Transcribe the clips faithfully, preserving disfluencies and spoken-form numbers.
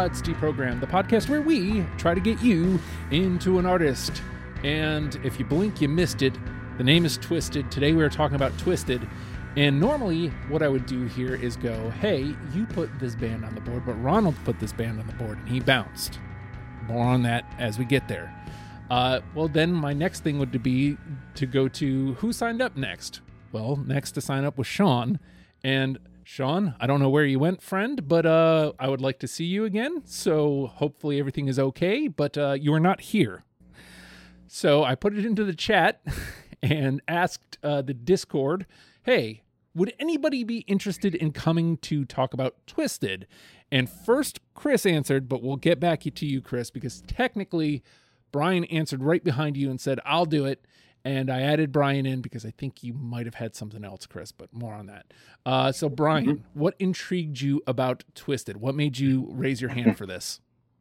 God's Deprogrammed, the podcast where we try to get you into an artist. And if you blink, you missed it. The name is Twisted. Today we are talking about Twisted. And normally what I would do here is go, hey, you put this band on the board, but Ronald put this band on the board and he bounced. More on that as we get there. Uh, well, then my next thing would be to go to who signed up next. Well, next to sign up was Sean. And Sean, I don't know where you went, friend, but uh, I would like to see you again. So hopefully everything is okay, but uh, you are not here. So I put it into the chat and asked uh, the Discord, hey, would anybody be interested in coming to talk about Twisted? And first Chris answered, but we'll get back to you, Chris, because technically Brian answered right behind you and said, I'll do it. And I added Brian in because I think you might have had something else, Chris, but more on that. Uh, so, Brian, mm-hmm. what intrigued you about Twisted? What made you raise your hand for this?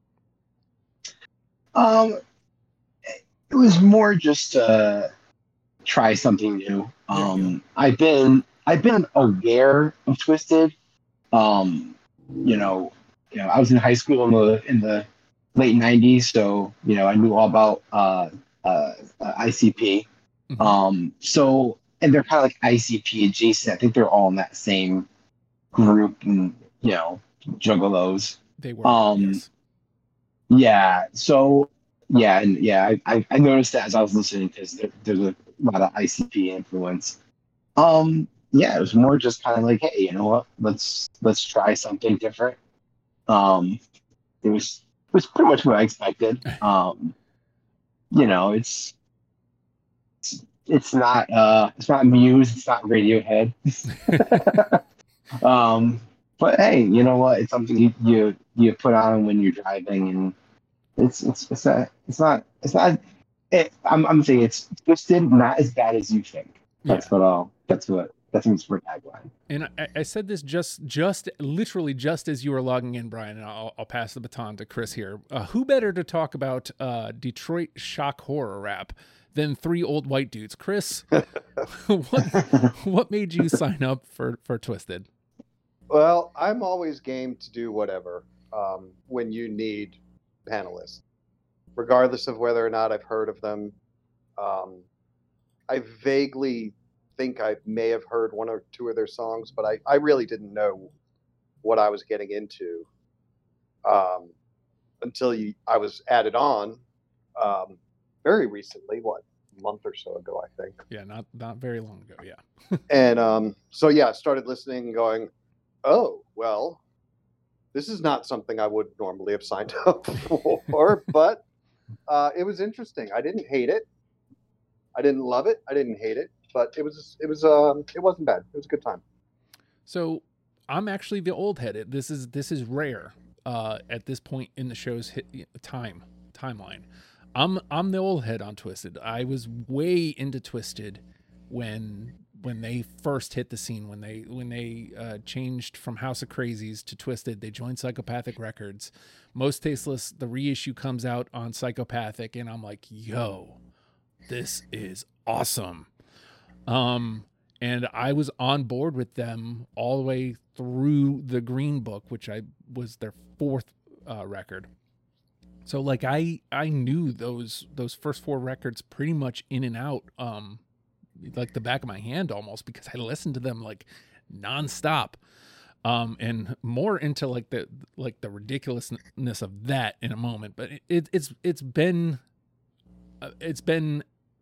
Um, it was more just to try something new. Um, I've been I've been aware of Twisted. Um, you know, you know, I was in high school in the in the late nineties, so you know, I knew all about uh, uh, uh, I C P. Mm-hmm. Um, so, and they're kind of like I C P adjacent. I think they're all in that same group, and you know, juggalos. They were. Um, yes. Yeah. So, yeah, and yeah, I, I, I noticed that as I was listening because there, there's a lot of I C P influence. Um, yeah, it was more just kind of like, hey, you know what? Let's let's try something different. Um, it was it was pretty much what I expected. Um, you know, it's. It's not uh it's not Muse, it's not Radiohead. um but hey, you know what? It's something you you, you put on when you're driving, and it's it's it's not it's not it's not it, I'm I'm saying it's Twisted, not as bad as you think. That's yeah. what I'll that's what that's my tagline. And I, I said this just just literally just as you were logging in, Brian, and I'll I'll pass the baton to Chris here. Uh, who better to talk about uh Detroit shock horror rap than three old white dudes? Chris, what what made you sign up for, for Twisted? Well, I'm always game to do whatever um, when you need panelists, regardless of whether or not I've heard of them. Um, I vaguely think I may have heard one or two of their songs, but I, I really didn't know what I was getting into um, until you, I was added on. Um, very recently, what, a month or so ago, I think. Yeah, not not very long ago, yeah. and um, so, yeah, I started listening and going, oh, well, this is not something I would normally have signed up for, but uh, it was interesting. I didn't hate it. I didn't love it. I didn't hate it, but it was, it was, um, it wasn't bad. It was a good time. So I'm actually the old head. This is, this is rare uh, at this point in the show's hit, time timeline. I'm I'm the old head on Twisted. I was way into Twisted when when they first hit the scene, when they when they uh, changed from House of Crazies to Twisted. They joined Psychopathic Records. Most Tasteless, the reissue comes out on Psychopathic, and I'm like, yo, this is awesome. Um, and I was on board with them all the way through the Green Book, which I was their fourth uh, record. So like I, I knew those, those first four records pretty much in and out, um, like the back of my hand almost, because I listened to them like nonstop, um, and more into like the, like the ridiculousness of that in a moment. But it, it it's, it's been, uh, it's been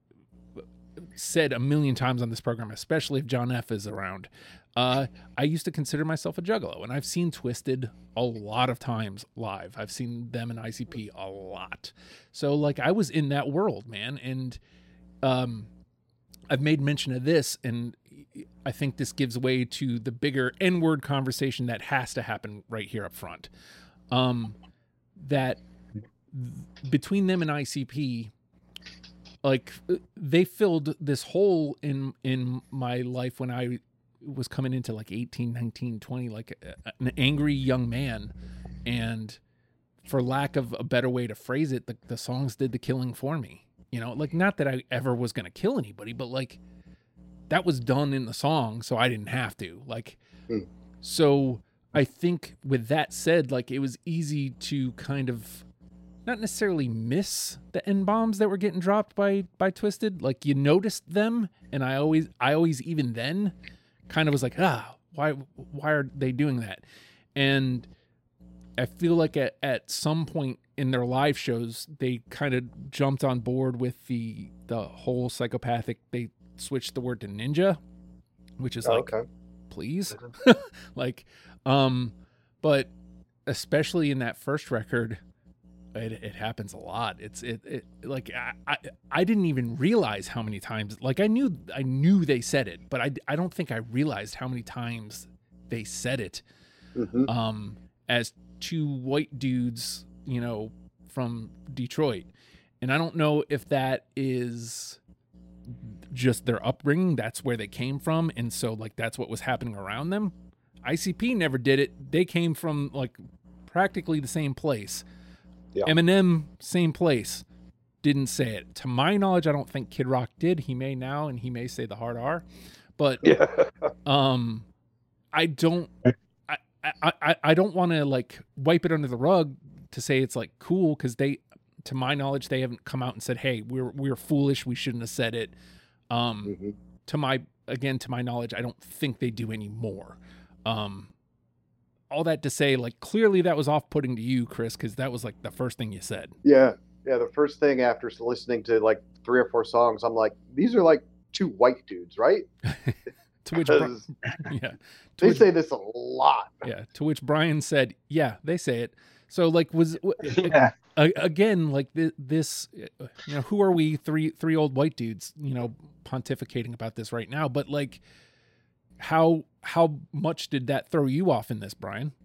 said a million times on this program, especially if John F is around. Uh, I used to consider myself a juggalo, and I've seen Twisted a lot of times live. I've seen them in I C P a lot. So like I was in that world, man. And, um, I've made mention of this, and I think this gives way to the bigger N-word conversation that has to happen right here up front. Um, that th- between them and I C P, like they filled this hole in, in my life when I was coming into like eighteen, nineteen, twenty, like a, an angry young man. And for lack of a better way to phrase it, the, the songs did the killing for me, you know, like not that I ever was going to kill anybody, but like that was done in the song. So I didn't have to like, mm. so I think with that said, like it was easy to kind of not necessarily miss the N-bombs that were getting dropped by by Twisted. Like you noticed them, and I always I always even then kind of was like, ah, why why are they doing that? And I feel like at, at some point in their live shows, they kind of jumped on board with the the whole psychopathic. They switched the word to ninja, which is Oh, like, okay. please, like, um, but especially in that first record, it, it happens a lot. It's it, it like I, I I didn't even realize how many times. Like I knew I knew they said it, but I I don't think I realized how many times they said it. Mhm. Um, as two white dudes, you know, from Detroit. And I don't know if that is just their upbringing, that's where they came from, and so like that's what was happening around them. I C P never did it. They came from like practically the same place. Yeah. Eminem, same place. Didn't say it. To my knowledge, I don't think Kid Rock did. He may now, and he may say the hard R. But Yeah. um I don't I I, I, I don't want to like wipe it under the rug to say it's like cool, because they, to my knowledge, they haven't come out and said, hey, we're we're foolish, we shouldn't have said it. Um Mhm. to my again to my knowledge, I don't think they do anymore. Um all that to say, like clearly that was off-putting to you, Chris, because that was like the first thing you said. Yeah. Yeah. The first thing after listening to like three or four songs, I'm like, these are like two white dudes, right? To which Bri- 'Cause yeah to they which, say this a lot. yeah to which Brian said, yeah, they say it. So like was Yeah. a- again, like th- this, uh, you know, who are we? Three three old white dudes, you know, pontificating about this right now. But like, how how much did that throw you off in this, Brian?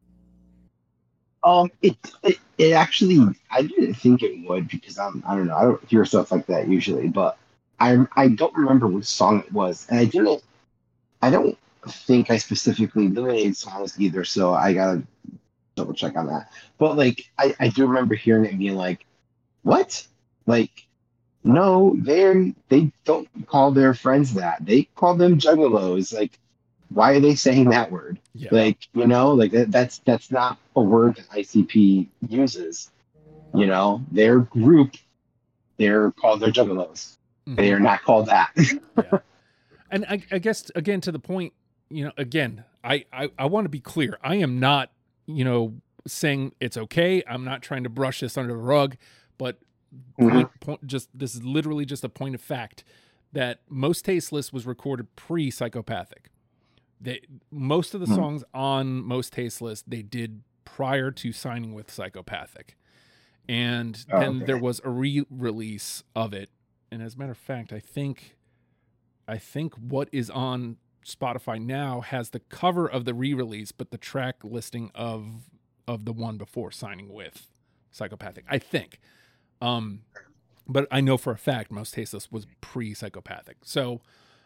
Um, it, it it actually I didn't think it would, because I'm I don't know, I don't hear stuff like that usually, but I I don't remember which song it was, and I didn't I don't think I specifically eliminated songs either, so I gotta double check on that. But like I I do remember hearing it and being like, what? Like, no, they they don't call their friends that. They call them juggalos. Like, why are they saying that word? Yeah, Like, you know, like that, that's that's not a word that I C P uses. You know, their group, they're called their juggalos. Mhm. They are not called that. Yeah. And I, I guess again to the point, you know, again, I I, I want to be clear. I am not, you know, saying it's okay. I'm not trying to brush this under the rug, but Mhm. point, point, just this is literally just a point of fact that Most Tasteless was recorded pre-Psychopathic. They most of the Mhm. songs on Most Tasteless they did prior to signing with Psychopathic, and Oh, then okay. there was a re-release of it. And as a matter of fact, I think I think what is on Spotify now has the cover of the re-release, but the track listing of of the one before signing with Psychopathic, I think. Um, but I know for a fact Most Tasteless was pre-Psychopathic. So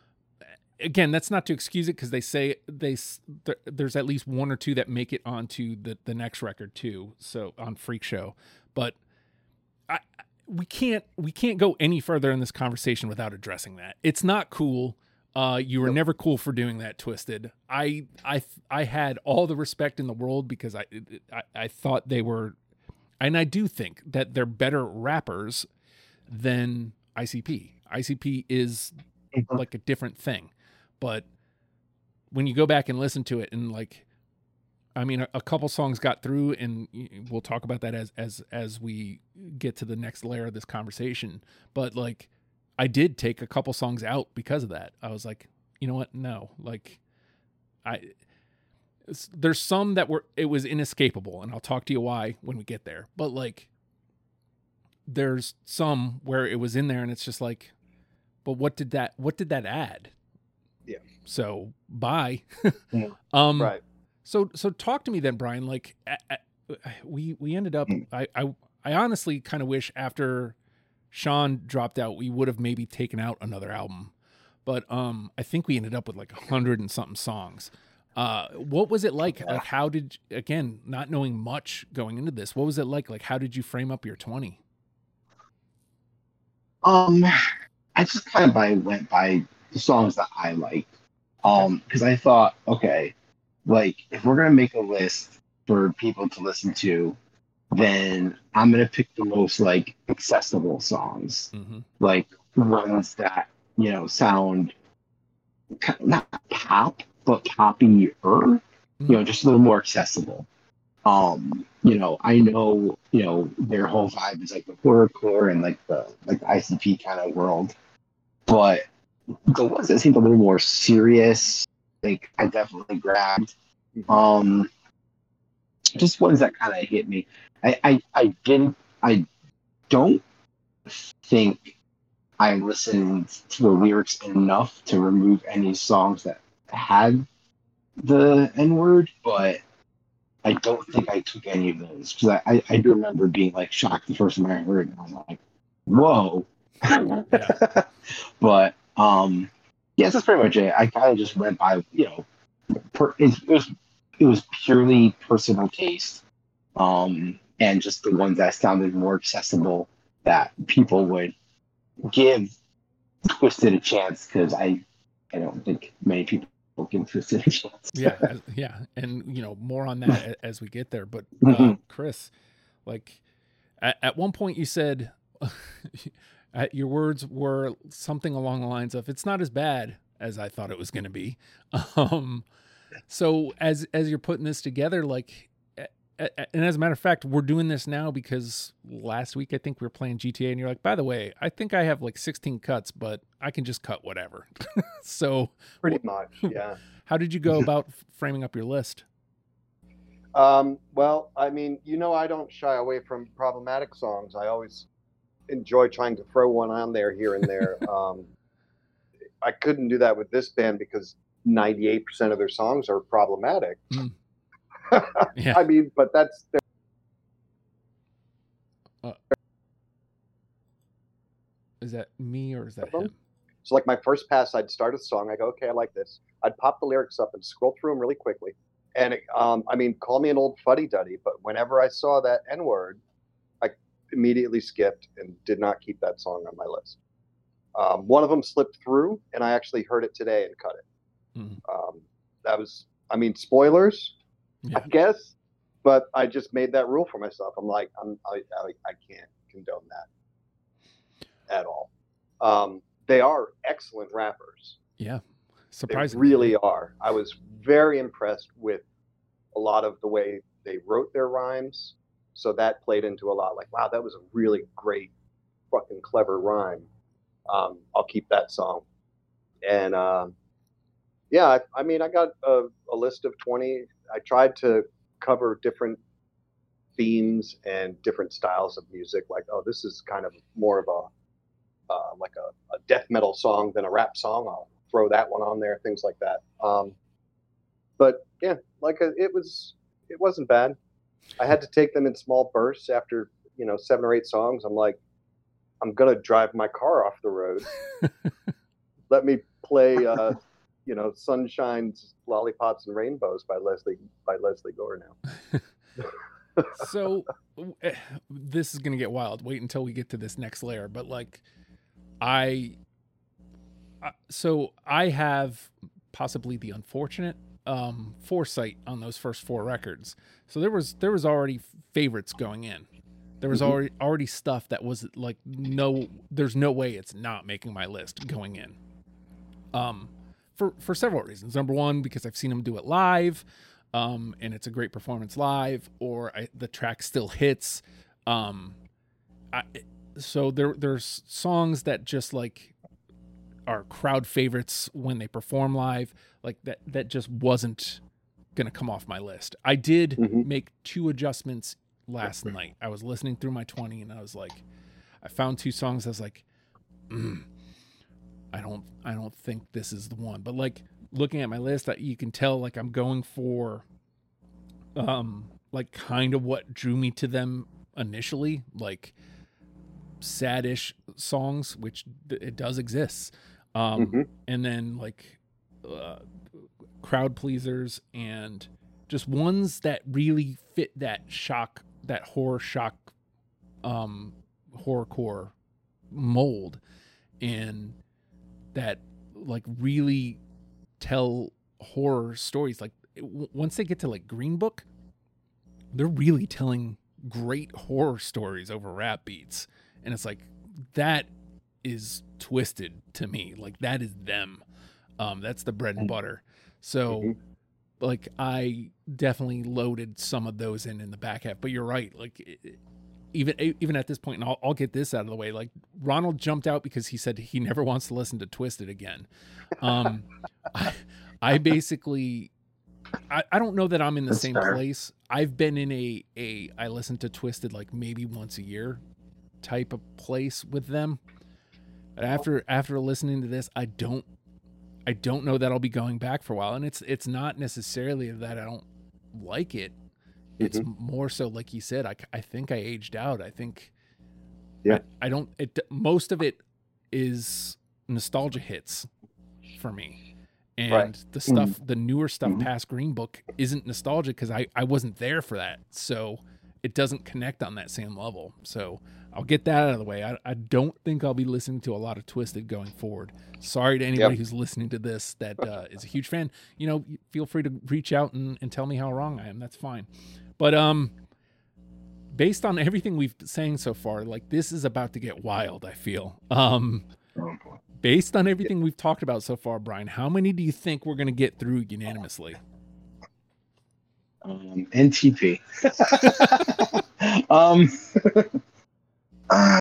again, that's not to excuse it, because they say they s- there, there's at least one or two that make it onto the the next record too. So on Freak Show, but I we can't we can't go any further in this conversation without addressing that. It's not cool. Uh, you were Nope. never cool for doing that, Twisted. I I I had all the respect in the world, because I I, I thought they were, and I do think that they're better rappers than I C P. I C P is Mhm. like a different thing, but when you go back and listen to it, and like, I mean, a, a couple songs got through, and y- we'll talk about that as as as we get to the next layer of this conversation. But like, I did take a couple songs out because of that. I was like, you know what? No, like, I it's- there's some that were it was inescapable, and I'll talk to you why when we get there. But like, there's some where it was in there, and it's just like, but what did that what did that add? Yeah. So bye. Yeah. um. Right. So so talk to me then, Brian. Like a- a- we we ended up. I I, I honestly kind of wish after Sean dropped out, we would have maybe taken out another album. But um, I think we ended up with like a hundred and something songs. Uh, what was it like? Yeah. Like, how did again not knowing much going into this? What was it like? Like, how did you frame up your twenty? Um, I just kind of by went by the songs that I liked. Um, because I thought, okay, like if we're gonna make a list for people to listen to, then I'm gonna pick the most like accessible songs, Mm-hmm. like ones that you know sound ki- not pop but poppier, you know, just a little more accessible. Um, you know, I know, you know, their whole vibe is like the horrorcore and like the like the I C P kind of world, but the ones that seemed a little more serious, like I definitely grabbed. Um, just ones that kind of hit me. I, I I didn't I don't think I listened to the lyrics enough to remove any songs that had the N word, but I don't think I took any of those because I, I, I do remember being like shocked the first time I heard it. And I was like, whoa. Yeah. But um, yes, that's pretty much it. I kind of just went by, you know, per, it, it was it was purely personal taste, um, and just the ones that sounded more accessible that people would give Twisted a chance because I I don't think many people give Twisted a chance. Yeah, as- yeah, and you know more on that a- as we get there. But uh, Chris, like at, at one point you said uh, your words were something along the lines of "It's not as bad as I thought it was going to be." Um, so as as you're putting this together, like, a- a- and as a matter of fact, we're doing this now because last week I think we were playing G T A, and you're like, "By the way, I think I have like sixteen cuts, but I can just cut whatever." So Pretty much, yeah. how did you go about f- framing up your list? Um, well, I mean, you know, I don't shy away from problematic songs. I always enjoy trying to throw one on there here and there. um, I couldn't do that with this band because ninety-eight percent of their songs are problematic. Mm. Yeah. I mean, but that's their Uh, is that me or is that them. him? So, like my first pass, I'd start a song. I go, okay, I like this. I'd pop the lyrics up and scroll through them really quickly. And it, um, I mean, call me an old fuddy duddy, but whenever I saw that N word, I immediately skipped and did not keep that song on my list. Um, one of them slipped through, and I actually heard it today and cut it. Mhm. Um, that was, I mean, spoilers, Yeah. I guess, but I just made that rule for myself. I'm like, I'm, I, I, I can't condone that at all. Um, they are excellent rappers. Yeah. They Surprisingly. really are. I was very impressed with a lot of the way they wrote their rhymes. So that played into a lot. Like, wow, that was a really great, fucking clever rhyme. Um, I'll keep that song. And um, yeah, I, I mean, I got a, a list of twenty. I tried to cover different themes and different styles of music. Like, oh, this is kind of more of a uh, like a, a death metal song than a rap song. I'll throw that one on there. Things like that. Um, but yeah, like a, it was, it wasn't bad. I had to take them in small bursts after you know seven or eight songs. I'm like, I'm gonna drive my car off the road. Let me play, uh, you know, "Sunshines, Lollipops, and Rainbows" by Leslie by Leslie Gore now. So eh, this is going to get wild. Wait until we get to this next layer. But like, I, I so I have possibly the unfortunate um, foresight on those first four records. So there was there was already favorites going in. There was Mhm. already already stuff that was like no, there's no way it's not making my list going in. Um, for for several reasons. Number one, because I've seen them do it live. Um, and it's a great performance live, or I, the track still hits. Um, I, so there, there's songs that just like are crowd favorites when they perform live, like that, that just wasn't going to come off my list. I did Mhm. make two adjustments last night. I was listening through my twenty and I was like, I found two songs. I was like, mm, I don't, I don't think this is the one, but like, looking at my list, that you can tell like I'm going for um like kind of what drew me to them initially, like sad-ish songs, which th- it does exist. Um Mhm. and then like uh, crowd pleasers and just ones that really fit that shock, that horror shock um horrorcore mold, and that like really tell horror stories. Like w- once they get to like Green Book, they're really telling great horror stories over rap beats. And it's like, that is Twisted to me. Like, that is them. Um, that's the bread and butter. So, Mm-hmm. like, I definitely loaded some of those in in the back half. But you're right. Like, it, even even at this point, and I'll, I'll get this out of the way. Like, Ronald jumped out because he said he never wants to listen to Twisted again. Um, I, I basically, I, I don't know that I'm in the That's same fair. place. I've been in a a I listen to Twisted like maybe once a year type of place with them. But after after listening to this, I don't I don't know that I'll be going back for a while. And it's it's not necessarily that I don't like it. It's more so, like you said, I, I think I aged out. I think, Yeah. I, I don't, it, most of it is nostalgia hits for me. And Right. the stuff, the newer stuff Mhm. past Green Book isn't nostalgic because I, I wasn't there for that. So it doesn't connect on that same level. So I'll get that out of the way. I, I don't think I'll be listening to a lot of Twisted going forward. Sorry to anybody Yep. who's listening to this that uh, is a huge fan. You know, feel free to reach out and, and tell me how wrong I am. That's fine. But um, based on everything we've been saying so far, like, this is about to get wild, I feel. Um, Oh, boy. based on everything we've talked about so far, Brian, how many do you think we're going to get through unanimously? Um, N T P. um, ah,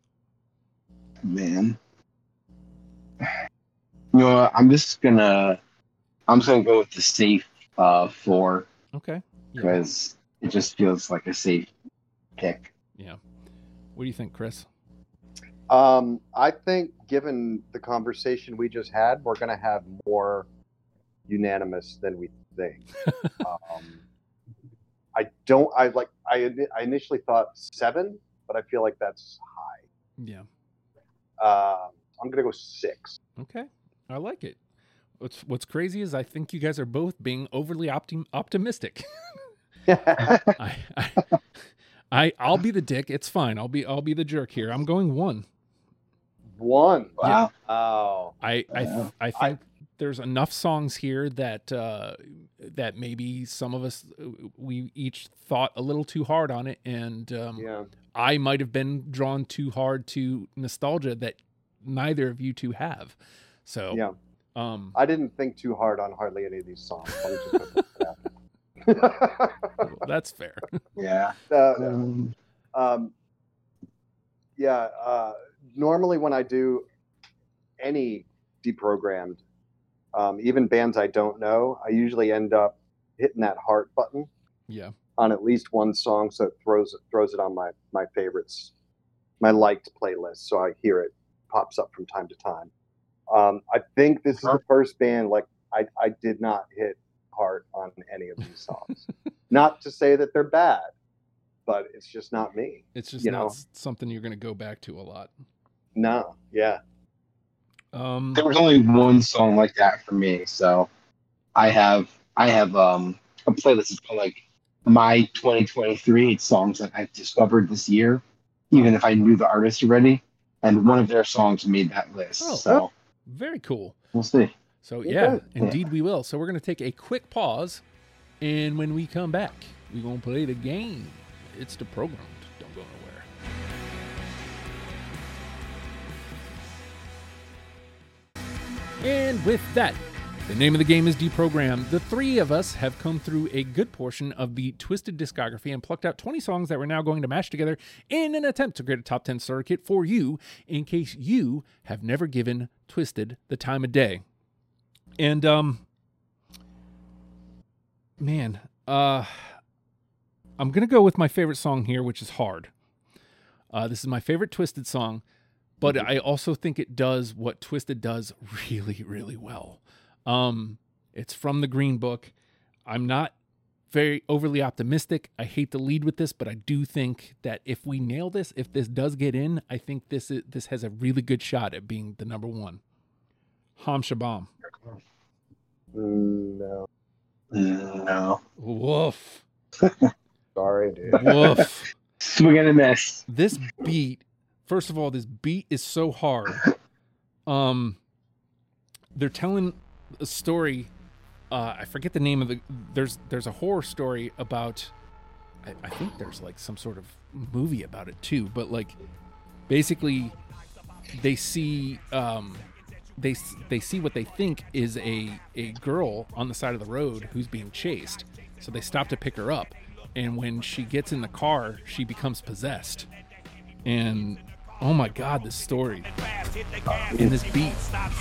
man. You know what? I'm just gonna, I'm just gonna go with the safe uh, four Okay. Yeah. because it just feels like a safe pick. Yeah. What do you think, Chris? Um, I think, given the conversation we just had, we're going to have more unanimous than we think. um, I don't. I like. I I initially thought seven, but I feel like that's high. Yeah. Uh, I'm going to go six. Okay. I like it. What's What's crazy is I think you guys are both being overly optim- optimistic. I, I, I, I'll be the dick. It's fine. I'll be, I'll be the jerk here. I'm going one. One. Wow. Oh. I, I, Yeah. I think there's enough songs here that, uh, that maybe some of us, we each thought a little too hard on it. And, um, Yeah. I might've been drawn too hard to nostalgia that neither of you two have. So, Yeah. um, I didn't think too hard on hardly any of these songs. Let me just put that out there. that's fair. Yeah. Uh, Um, um, yeah. Uh, normally, when I do any deprogrammed, um, even bands I don't know, I usually end up hitting that heart button Yeah. on at least one song, so it throws throws it on my my favorites, my liked playlist, so I hear it pops up from time to time. Um, I think this is the first band like I I did not hit heart on any of these songs. Not to say that they're bad, but it's just not me. It's just You not know? s- something you're going to go back to a lot. No, yeah, Um, there was only one song like that for me, so I have I have um a playlist that's called like my twenty twenty-three songs that I've discovered this year, even if I knew the artist already, and one of their songs made that list. Oh. So very cool. we'll see. So Okay. yeah, indeed we will. So we're going to take a quick pause, and when we come back, we're going to play the game. It's the program. Don't go nowhere. And with that, the name of the game is Deprogram. The three of us have come through a good portion of the Twisted discography and plucked out twenty songs that we're now going to mash together in an attempt to create a top ten starter kit for you in case you have never given Twisted the time of day. And, um, man, uh, I'm going to go with my favorite song here, which is Hard. Uh, this is my favorite Twisted song, but I also think it does what Twisted does really, really well. Um, it's from the Green Book. I'm not very overly optimistic. I hate to lead with this, but I do think that if we nail this, if this does get in, I think this is, this has a really good shot at being the number one. Ham Shabam. Mm, no, No. Woof. sorry, dude. Woof. Swing and a miss. This beat, first of all, this beat is so hard. Um, they're telling a story uh, I forget the name of the. There's there's a horror story about. I, I think there's like some sort of movie about it too, but like basically they see um, they they see what they think is a a girl on the side of the road who's being chased, so they stop to pick her up, and when she gets in the car, she becomes possessed, and oh my god, this story and this beat.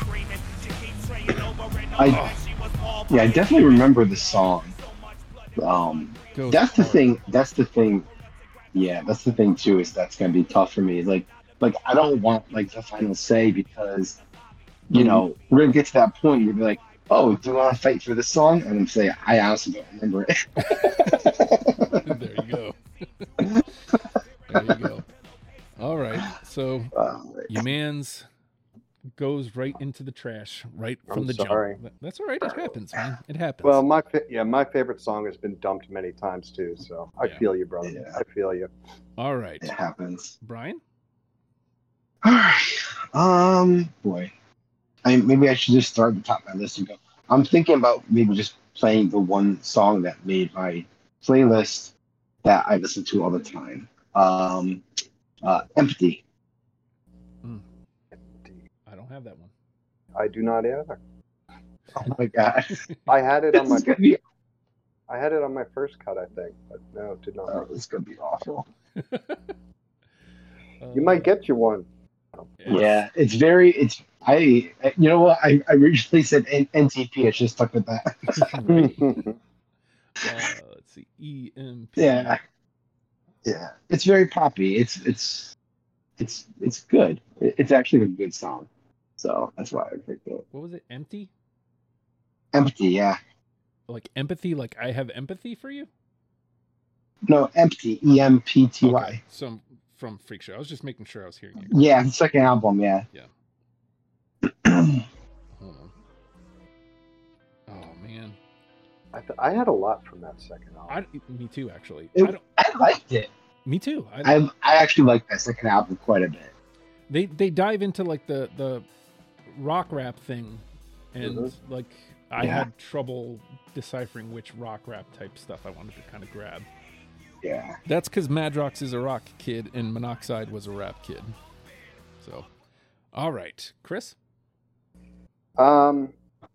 I yeah, I definitely remember the song. Um, Goes that's the hard. thing. That's the thing. Yeah, that's the thing too. Is that's gonna be tough for me. Like, like I don't want like the final say because, you know, we're gonna get to that point. You'll be like, oh, do you want to fight for this song? And I'm saying, I honestly don't remember it. There you go. There you go. All right, so Uh, your man's goes right into the trash right from I'm the sorry. jump. That's all right. It happens, man. It happens. Well, my fa- yeah, my favorite song has been dumped many times too. So I Yeah. feel you, brother. Yeah. I feel you. all right, it happens. Brian. All right. Um, boy, I maybe I should just start at the top of my list and go. I'm thinking about maybe just playing the one song that made my playlist that I listen to all the time. Um, uh, Empty. I don't have that one. I do not either. Oh my god, I had it on this my is gonna be. I had it on my first cut, I think, but no, it did not. Oh, this is gonna be awful. You might get you one. Yeah, it's very. It's I. You know what? I, I originally said N- NTP. I should have stuck with that. Right. Uh, let's see. E M P. Yeah. Yeah, it's very poppy. It's it's it's it's good. It- It's actually a good song. So that's why I picked it. What was it? Empty? Empty, yeah. Like empathy? Like I have empathy for you? No, empty. E M P T Y. Okay. So from Freak Show. I was just making sure I was hearing you. Yeah, the second album. Yeah. Hold on. Oh man. I, th- I had a lot from that second album. I me too actually. It- I don't, I liked it. me too. I, I I actually like that second album quite a bit. they they dive into like the the rock rap thing, and Mhm. like I Yeah. had trouble deciphering which rock rap type stuff I wanted to kind of grab. Yeah. That's because Madrox is a rock kid and Monoxide was a rap kid. So, all right, Chris. Um.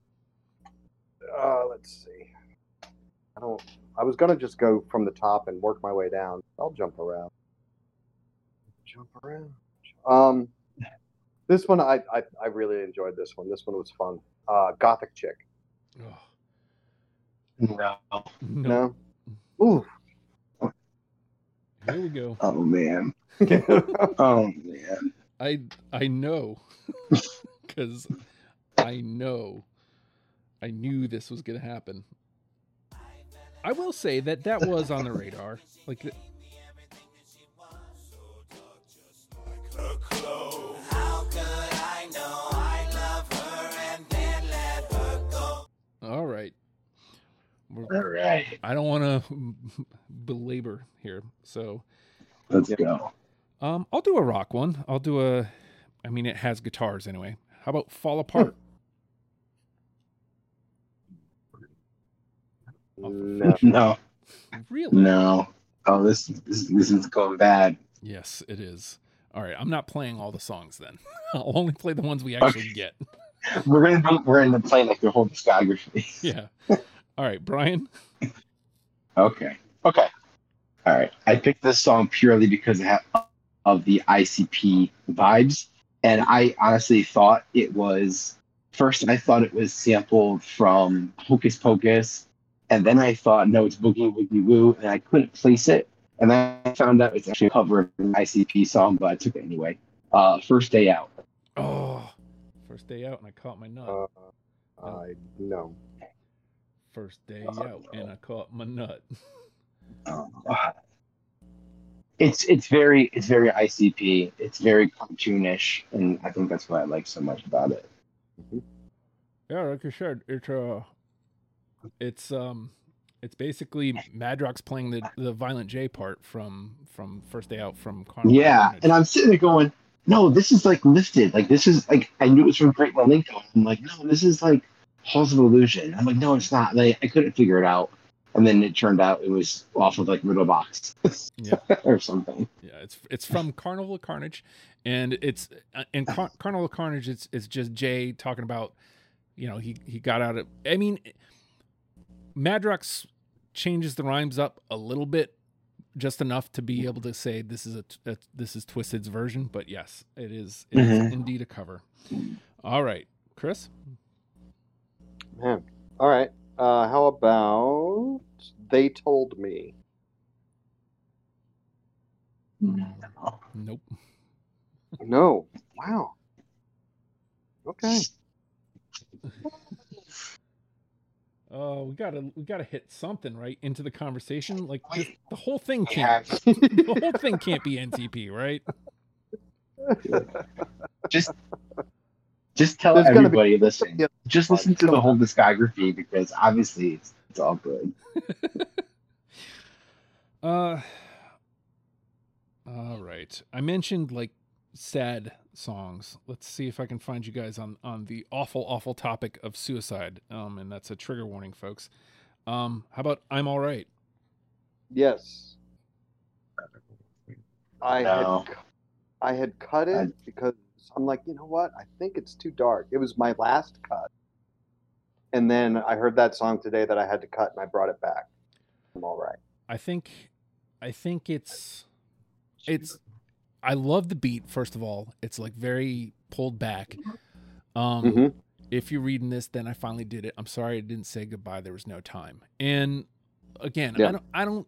Uh, let's see. I don't. I was gonna just go from the top and work my way down. I'll jump around. Jump around. Um. This one, I, I I really enjoyed this one. This one was fun. Uh, Gothic Chick. Oh, No. no. No. Ooh. Here we go. Oh man. Oh man. I I know because I know I knew this was gonna happen. I will say that that was on the radar. Like, the, all right. We're- All right. I don't want to belabor here, so Let's go. um, I'll do a rock one. I'll do a. I mean, it has guitars anyway. How about "Fall Apart"? No. No. Really? No. Oh, this this this is going bad. Yes, it is. All right, I'm not playing all the songs then. I'll only play the ones we actually Okay. get. We're gonna be, we're gonna play like the whole discography. Yeah. All right, Brian. Okay. Okay. All right. I picked this song purely because it had, of the I C P vibes, and I honestly thought it was first. I thought it was sampled from Hocus Pocus, and then I thought no, it's Boogie Woogie Woo, and I couldn't place it. And then I found out it's actually a cover of an I C P song, but I took it anyway. Uh, First Day Out. Oh, first day out and I caught my nut. Uh, I no. First day Oh, out and I caught my nut. Um, it's it's very it's very I C P. It's very cartoonish, and I think that's what I like so much about it. Yeah, like I said, it's uh, it's um, it's basically Madrox playing the the Violent J part from from First Day Out from Carnival Yeah, Carnage. and I'm sitting there going, no, this is like lifted. Like this is like I knew it was from Great Malenko. I'm like, no, this is like Halls of Illusion. I'm like, no, it's not. Like, I couldn't figure it out. And then it turned out it was off of like Riddle Box Yeah. or something. Yeah, it's it's from Carnival of Carnage, and it's uh, in Car- Carnival of Carnage. It's it's just Jay talking about, you know, he he got out of. I mean, Madrox changes the rhymes up a little bit, just enough to be able to say this is a, a this is Twisted's version. But yes, it is it Mhm. is indeed a cover. All right, Chris. Man. All right. Uh, how about They Told Me? Nope. No. Wow. Okay. Oh, we gotta we gotta hit something right into the conversation. Like this, the whole thing We can't have the whole thing can't be N T P, right? just just tell There's gonna be- everybody listen. Yeah. Just listen to the whole discography because obviously it's it's all good. Uh, all right. I mentioned like sad songs. Let's see if I can find you guys on on the awful, awful topic of suicide. Um, and that's a trigger warning, folks. Um, how about I'm All Right? Yes. I No. had cu- I had cut it I- because I'm like, you know what? I think it's too dark. It was my last cut. And then I heard that song today that I had to cut and I brought it back. I'm all right. I think, I think it's, it's. I love the beat. First of all, it's like very pulled back. Um, Mhm. If you're reading this, then I finally did it. I'm sorry I didn't say goodbye. There was no time. And again, Yeah. I don't, I don't,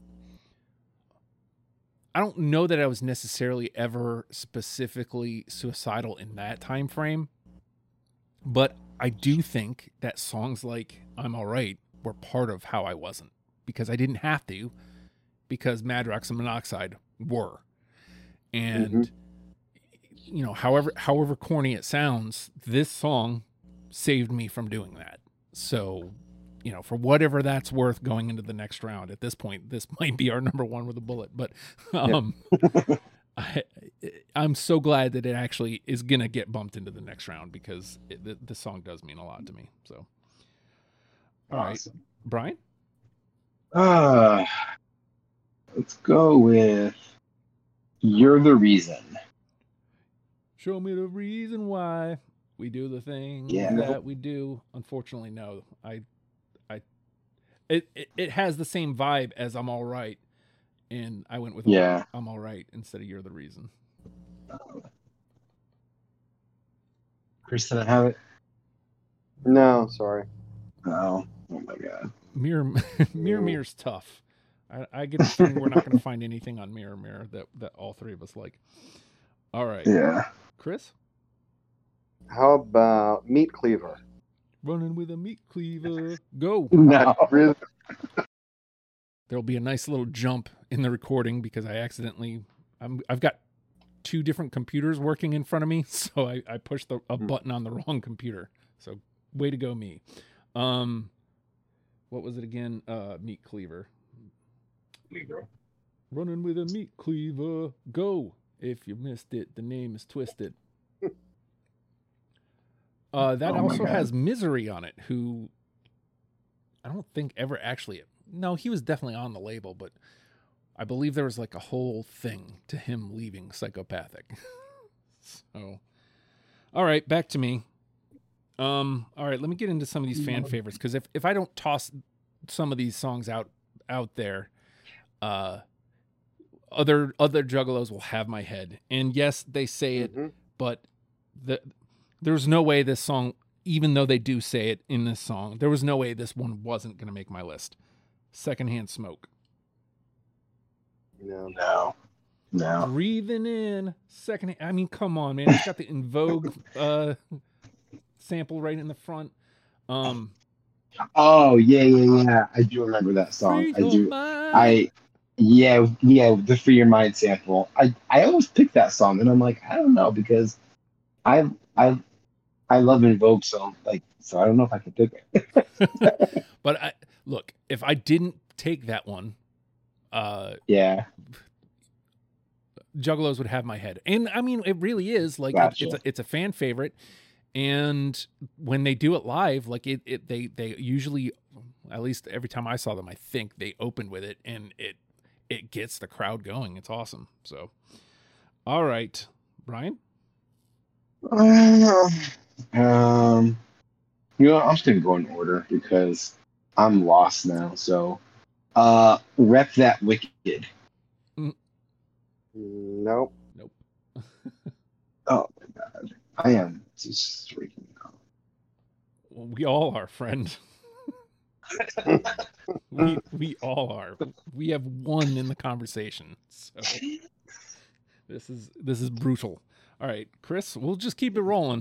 I don't know that I was necessarily ever specifically suicidal in that time frame, but I do think that songs like I'm All Right were part of how I wasn't, because I didn't have to, because Madrox and Monoxide were. And you know, however however corny it sounds, this song saved me from doing that. So, you know, for whatever that's worth going into the next round, at this point, this might be our number one with a bullet. But um, I, I'm so glad that it actually is going to get bumped into the next round, because it, the, the song does mean a lot to me. So, all right, Awesome. Brian? Uh, let's go with You're the Reason. Show me the reason why we do the things Yeah. that we do. Unfortunately, no. I, I, it, it it has the same vibe as I'm All Right, and I went with Yeah. I'm All Right instead of You're the Reason. Chris, did I have it? No, sorry. No. Oh my god. Mirror Mirror Mirror's tough. I, I get the feeling we're not going to find anything on Mirror Mirror that that all three of us like. All right, Yeah. Chris. How about Meat Cleaver? Running with a meat cleaver. Go. No. Really? There'll be a nice little jump in the recording because I accidentally I'm I've got two different computers working in front of me, so I, I pushed the, a button on the wrong computer. So way to go, me. Um, what was it again? Uh, meat cleaver. Running with a meat cleaver. Go. If you missed it, the name is Twisted. Uh, that Oh my also God. has Misery on it, who I don't think ever actually. No, he was definitely on the label, but I believe there was like a whole thing to him leaving Psychopathic. So, all right, back to me. Um, all right, let me get into some of these fan favorites, because if, if I don't toss some of these songs out out there, uh, other other juggalos will have my head. And yes, they say it, Mhm. but the there's no way this song, even though they do say it in this song, there was no way this one wasn't going to make my list. Secondhand Smoke. No. No. No. Breathing in second. I mean, come on, man. It's got the In Vogue uh, sample right in the front. Um, Oh yeah, yeah, yeah. I do remember that song. Free I your do. mind. I yeah, yeah, the Free Your Mind sample. I I almost picked that song, and I'm like, I don't know, because I I I love In Vogue, so like, so I don't know if I can pick it. But I, look, if I didn't take that one, uh, Yeah. Juggalos would have my head. And I mean, it really is like Gotcha. it, it's a, it's a fan favorite, And when they do it live, like it, it they they usually, at least every time I saw them, I think they opened with it, and it it gets the crowd going. It's awesome. So, all right, Brian. Uh, um, you know, I'm just gonna go in order because I'm lost now. So, uh, rep that wicked. Nope. Nope. Oh my god, I am just freaking out. Well, we all are, friend. we we all are. We have one in the conversation. So this is this is brutal. All right, Chris, we'll just keep it rolling.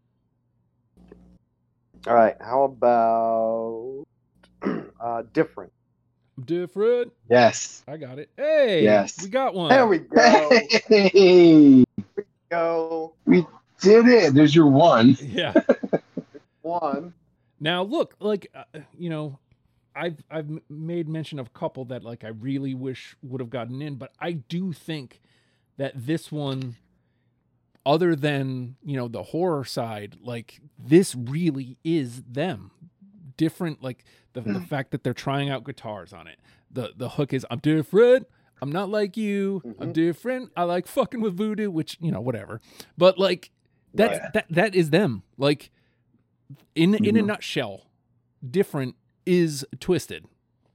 All right. How about uh, different? Different. Yes. I got it. Hey, Yes. we got one. There we go. Hey, Go we did it. There's your one. Yeah. one. Now look, like uh, you know, I've I've m- made mention of a couple that like I really wish would have gotten in, but I do think that this one, other than you know the horror side, like this really is them. Different, like the the fact that they're trying out guitars on it. The the hook is I'm different. I'm not like you. I'm Mhm. different. I like fucking with voodoo, which you know whatever. But like that's Yeah. that that is them. Like in in a Mhm. nutshell, different is Twisted.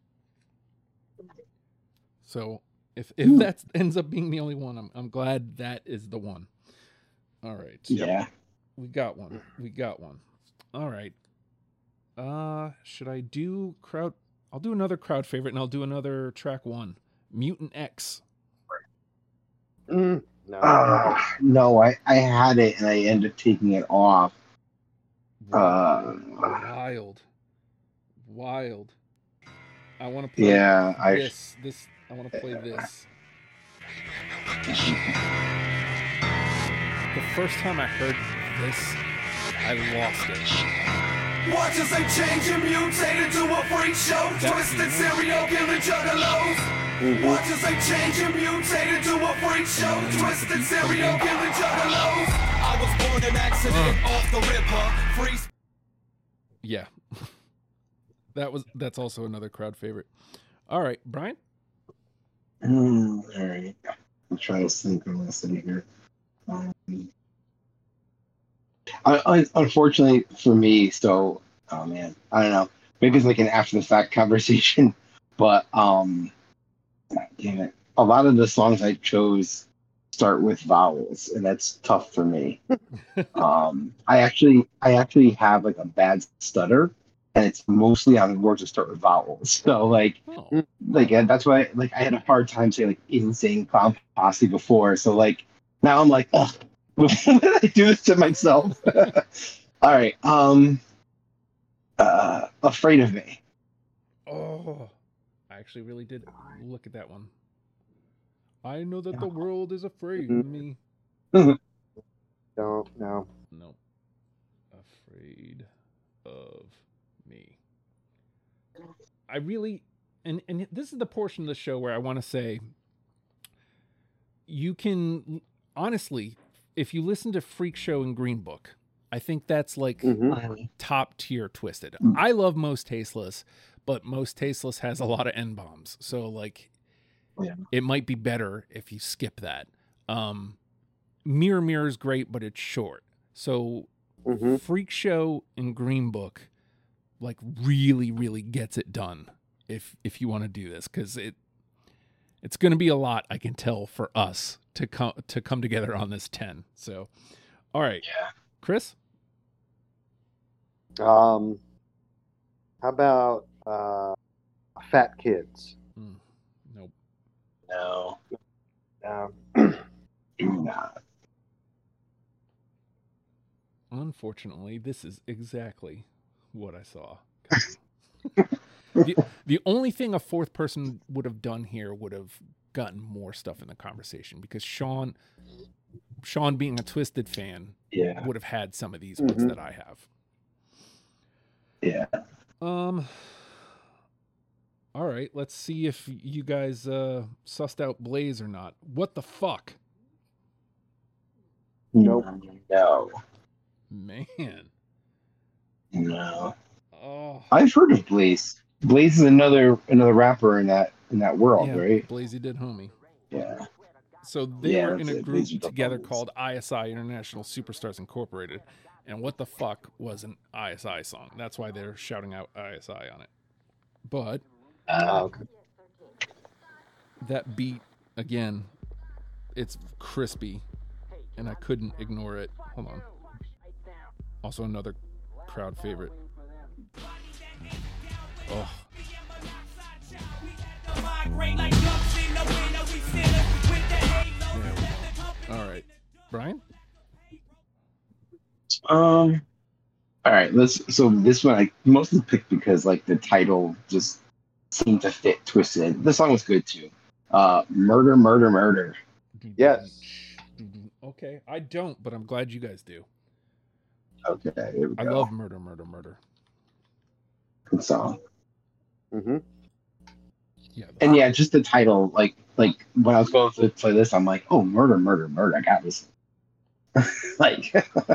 So if if Ooh. that ends up being the only one, I'm I'm glad that is the one. All right. Yeah. We got one. We got one. All right. Uh should I do crowd I'll do another crowd favorite and I'll do another track one. Mutant X. Mm, no. Uh, no, I, I had it and I ended up taking it off. Uh, Wild. Wild. I want to play yeah, I this. This I want to play this. The first time I heard this, I lost it. Watch as they change and mutate into a freak show. Twisted serial killing juggalos. Watch as they change and mutate into a freak show. Twisted serial killing juggalos. I was born an accident off the ripper. Free. Yeah. That was that's also another crowd favorite. All right, Brian? Mm, all right. I'm trying to synchronicity here. Um, I, I, unfortunately for me, so oh man, I don't know. Maybe it's like an after the fact conversation, but um, God damn it. A lot of the songs I chose start with vowels, and that's tough for me. um, I actually, I actually have like a bad stutter, and it's mostly on words that start with vowels. So like, Oh. like and that's why like I had a hard time saying like insane clown posse before. So like now I'm like, ugh, why did I do this to myself? All right, um, uh, Afraid of Me. Oh. I actually really did look at that one. I know that the world is afraid of me. Don't. No. No. Afraid of me. I really and and this is the portion of the show where I want to say you can honestly, if you listen to Freak Show and Green Book, I think that's like Mhm. top tier Twisted. Mm. I love Most Tasteless, but Most Tasteless has a lot of N bombs. So like Yeah. it might be better if you skip that. Um Mirror Mirror is great, but it's short. So Mhm. Freak Show and Green Book like really really gets it done if if you want to do this, because it it's going to be a lot, I can tell, for us to come to come together on this ten. So all right, Yeah. Chris. Um. How about uh, Fat Kids? Hmm. Nope. No, Um, do not. Unfortunately, this is exactly what I saw. the, the only thing a fourth person would have done here would have gotten more stuff in the conversation, because Sean, Sean being a Twisted fan, Yeah, would have had some of these ones Mhm. that I have. yeah. Um. All right, let's see if you guys uh, sussed out Blaze or not. What the fuck? Nope. No. Man. No. Oh. I've heard of Blaze. Blaze is another another rapper in that in that world, Yeah, right? Blazy did homie. Yeah. So they Yeah, were that's in a it. group Blazy did together homies. called I S I, International Superstars Incorporated. And what the fuck was an I S I song? That's why they're shouting out I S I on it. But Oh, Uh, okay. that beat, again, it's crispy, and I couldn't ignore it. Hold on. Also another crowd favorite. Oh. All right, Brian. um. All right. Let's. So this one I mostly picked because like the title just seemed to fit Twisted. The song was good too. Uh, murder, murder, murder. Yes. Okay, I don't, but I'm glad you guys do. Okay, here we I go. love murder, murder, murder. Good song. Mm-hmm. Yeah. And yeah, just the title. Like like when I was going to play this, I'm like, oh, murder, murder, murder. I got this. Like.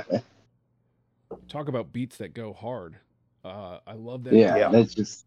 Talk about beats that go hard. Uh, I love that. Yeah, Yeah. that's just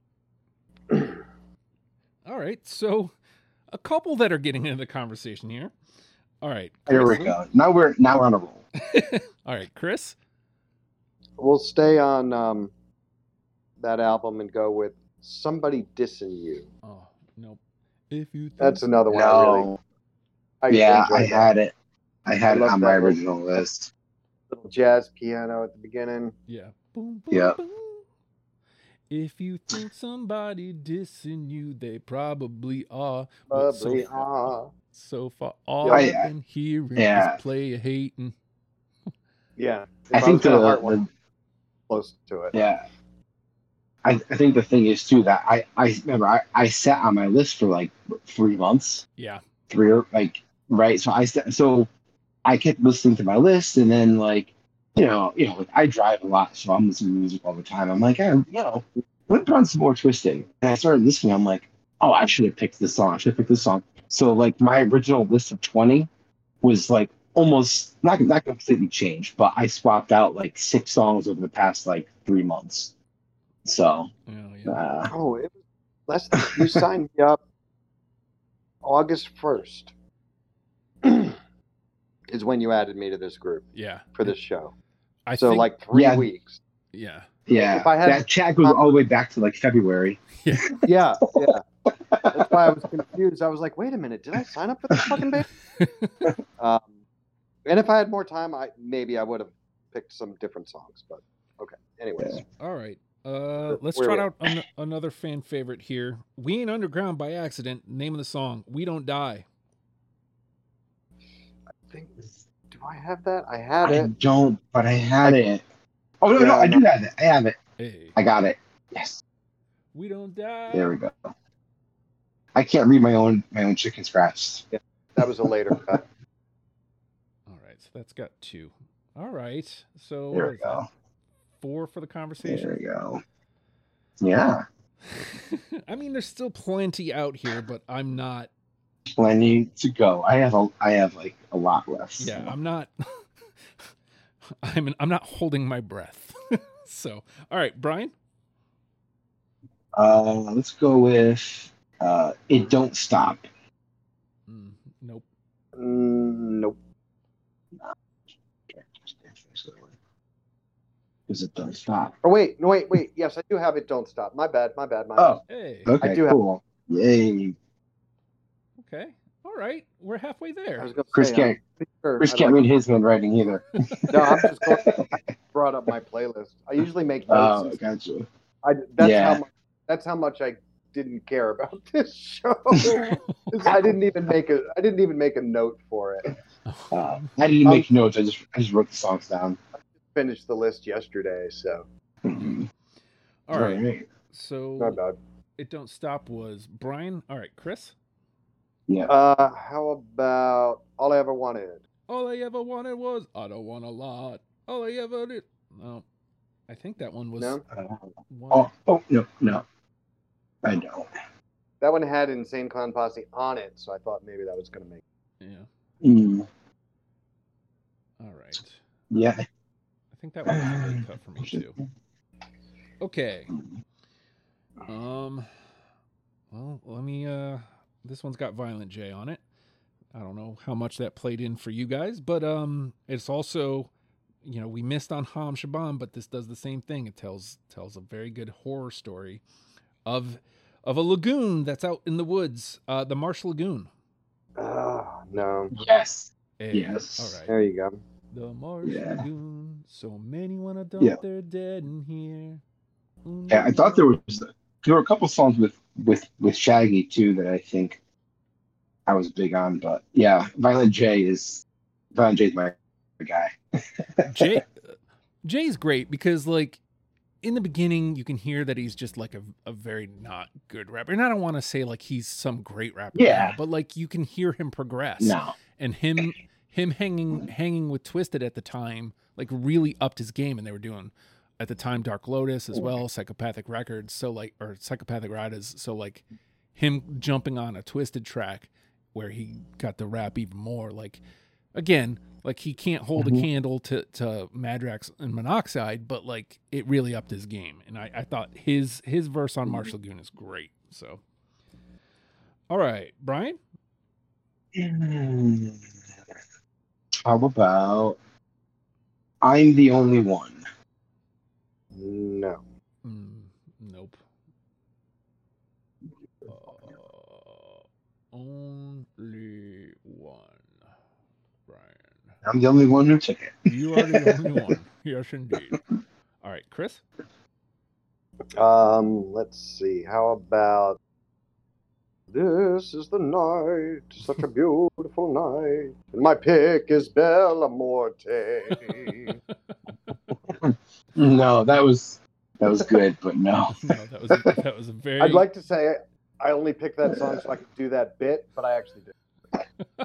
All right, so a couple that are getting into the conversation here. All right, here we Chris. go. Now we're now we're on a roll. All right, Chris. We'll stay on um, that album and go with Somebody Dissing You. Oh nope. If you think That's another one I really No, I yeah, enjoyed I that. had it. I had I it love on my that one. original list. Little jazz piano at the beginning. yeah. Boom, boom, Yeah. boom. If you think somebody dissing you, they probably are. But so Probably far, are. so far all I- I've I- been hearing yeah. is player hating. Yeah. If I think was gonna the, heart one the close to it. yeah. I, I think the thing is too that I I remember I, I sat on my list for like three months, Yeah. three or like right. So I sat, so I kept listening to my list, and then like you know you know like I drive a lot, so I'm listening to music all the time. I'm like, hey, you know, let me put on some more Twisted. And I started listening. I'm like, oh, I should have picked this song. I should have picked this song. So like my original list of twenty was like almost not not completely changed, but I swapped out like six songs over the past like three months. So Oh, yeah. uh, Oh, it was less. You signed me up August first. Is when you added me to this group Yeah. for this show. I So think, like three Yeah. weeks. yeah. yeah, If I had- that chat goes all the way back to like February. Yeah, yeah. That's why I was confused. I was like, wait a minute, did I sign up for this fucking band? um, and if I had more time, I maybe I would have picked some different songs. But okay. Anyways, Yeah. All right. Uh, let's Where try we- out an- another fan favorite here. We Ain't Underground by Accident. Name of the song. We Don't Die. I think do I have that? I had I it. don't, but I had it. Oh no, no, Yeah, I do have it. I have it. Hey. I got it. Yes, We Don't Die. there we go. I can't read my own my own chicken scratch. That was a later cut. All right. So that's got two. All right. So There what we is that? go. Four for the There conversation. we go. Yeah, I mean, there's still plenty out here, but I'm not. plenty to go. I have a I have like a lot left. Yeah, I'm not. I'm. I'm not holding my breath. So, all right, Brian. Uh, let's go with uh, It Don't Stop. Mm, nope. Mm, nope. Because it don't stop. Or wait, no, wait, wait. Yes, I do have it. Don't stop. My bad. My bad. My Oh, Hey. okay, I do have- cool. Yay. Okay. All right. We're halfway bad. I there. was gonna Chris say, can't- I'm pretty sure Chris I can't like- read his handwriting either. No, I'm just going, brought up my playlist. I usually make notes. Oh, and gotcha. I, that's Yeah. how much, that's how much I didn't care about this show. I didn't even make a I didn't even make a note for it. Uh, I didn't make notes. I just I just wrote the songs down. Finished the list yesterday, so Mhm. All right. not So bad. It Don't Stop was Brian. All right, Chris. Yeah. Uh, how about All I Ever Wanted? All I ever wanted was I don't want a lot. All I ever did. No, I think that one was. No, Uh, One. oh, oh no, no, I don't. that one had Insane Clown Posse on it, so I thought maybe that was gonna make. Yeah. Mm, All right. yeah, think that one was a good cut for me too. Okay. Um. Well, let me. Uh, this one's got Violent J on it. I don't know how much that played in for you guys, but um, it's also, you know, we missed on Ham Shabam, but this does the same thing. It tells tells a very good horror story of of a lagoon that's out in the woods, uh, the Marsh Lagoon. Oh, no. Yes. Hey, Yes. all right. There you go. The Marsh Yeah. Lagoon. So many wanna dump Yeah. their dead in here. Yeah, I thought there was there were a couple songs with with with Shaggy too that I think I was big on, but yeah, Violent J is Violent J is my guy. Jay Jay's great because like in the beginning you can hear that he's just like a, a very not good rapper. And I don't want to say like he's some great rapper Yeah. now, but like you can hear him progress. No. And him him hanging hanging with Twisted at the time like really upped his game, and they were doing at the time Dark Lotus as well, Psychopathic Records, so like or Psychopathic Riders, so like him jumping on a Twisted track where he got the rap even more like again, like he can't hold Mhm. a candle to, to Madrax and Monoxide, but like it really upped his game. And I, I thought his his verse on Marsh Lagoon is great. So all right, Brian? Mm. How about I'm the Only One? No. Mm, nope. Uh, only one. Brian. I'm the only one who took it. You are the only one. Yes, indeed. All right, Chris? Um, let's see. How about this is the night, such a beautiful night. And my pick is Bella Morte. No, that was that was good, but no. No, that was a, that was a very. I'd like to say I only picked that song so I could do that bit, but I actually did.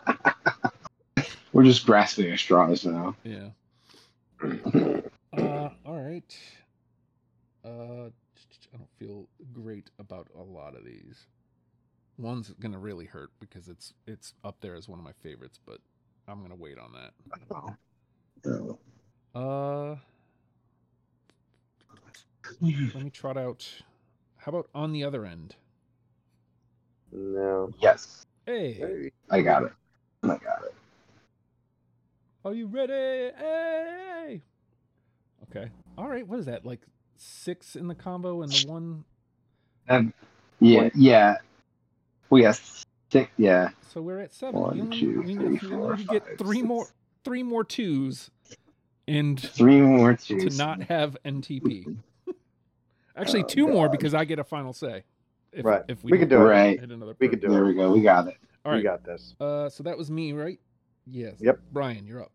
We're just grasping at straws now. Yeah. Uh, all right. Uh, I don't feel great about a lot of these. One's gonna really hurt because it's it's up there as one of my favorites, but I'm gonna wait on that. Oh. Uh, let me trot out. How about On the Other End? No. Yes, Hey, Hey. I got it. I got it. are you ready? Hey. Okay. All right. What is that? Like six in the combo and the one. Um, yeah, What? yeah. We got six. Yeah. So we're at seven. One, we only, two, we, three, we four, only get five, three six. more, three more twos, and Three more to twos. not have N T P. Actually, Oh, two more God. because I get a final say. If, Right. If We don't could do it. Right. hit another We per- could do There it. we go. We got it. All We right. got this. Uh, so that was me, right? Yes. Yep. Brian, you're up.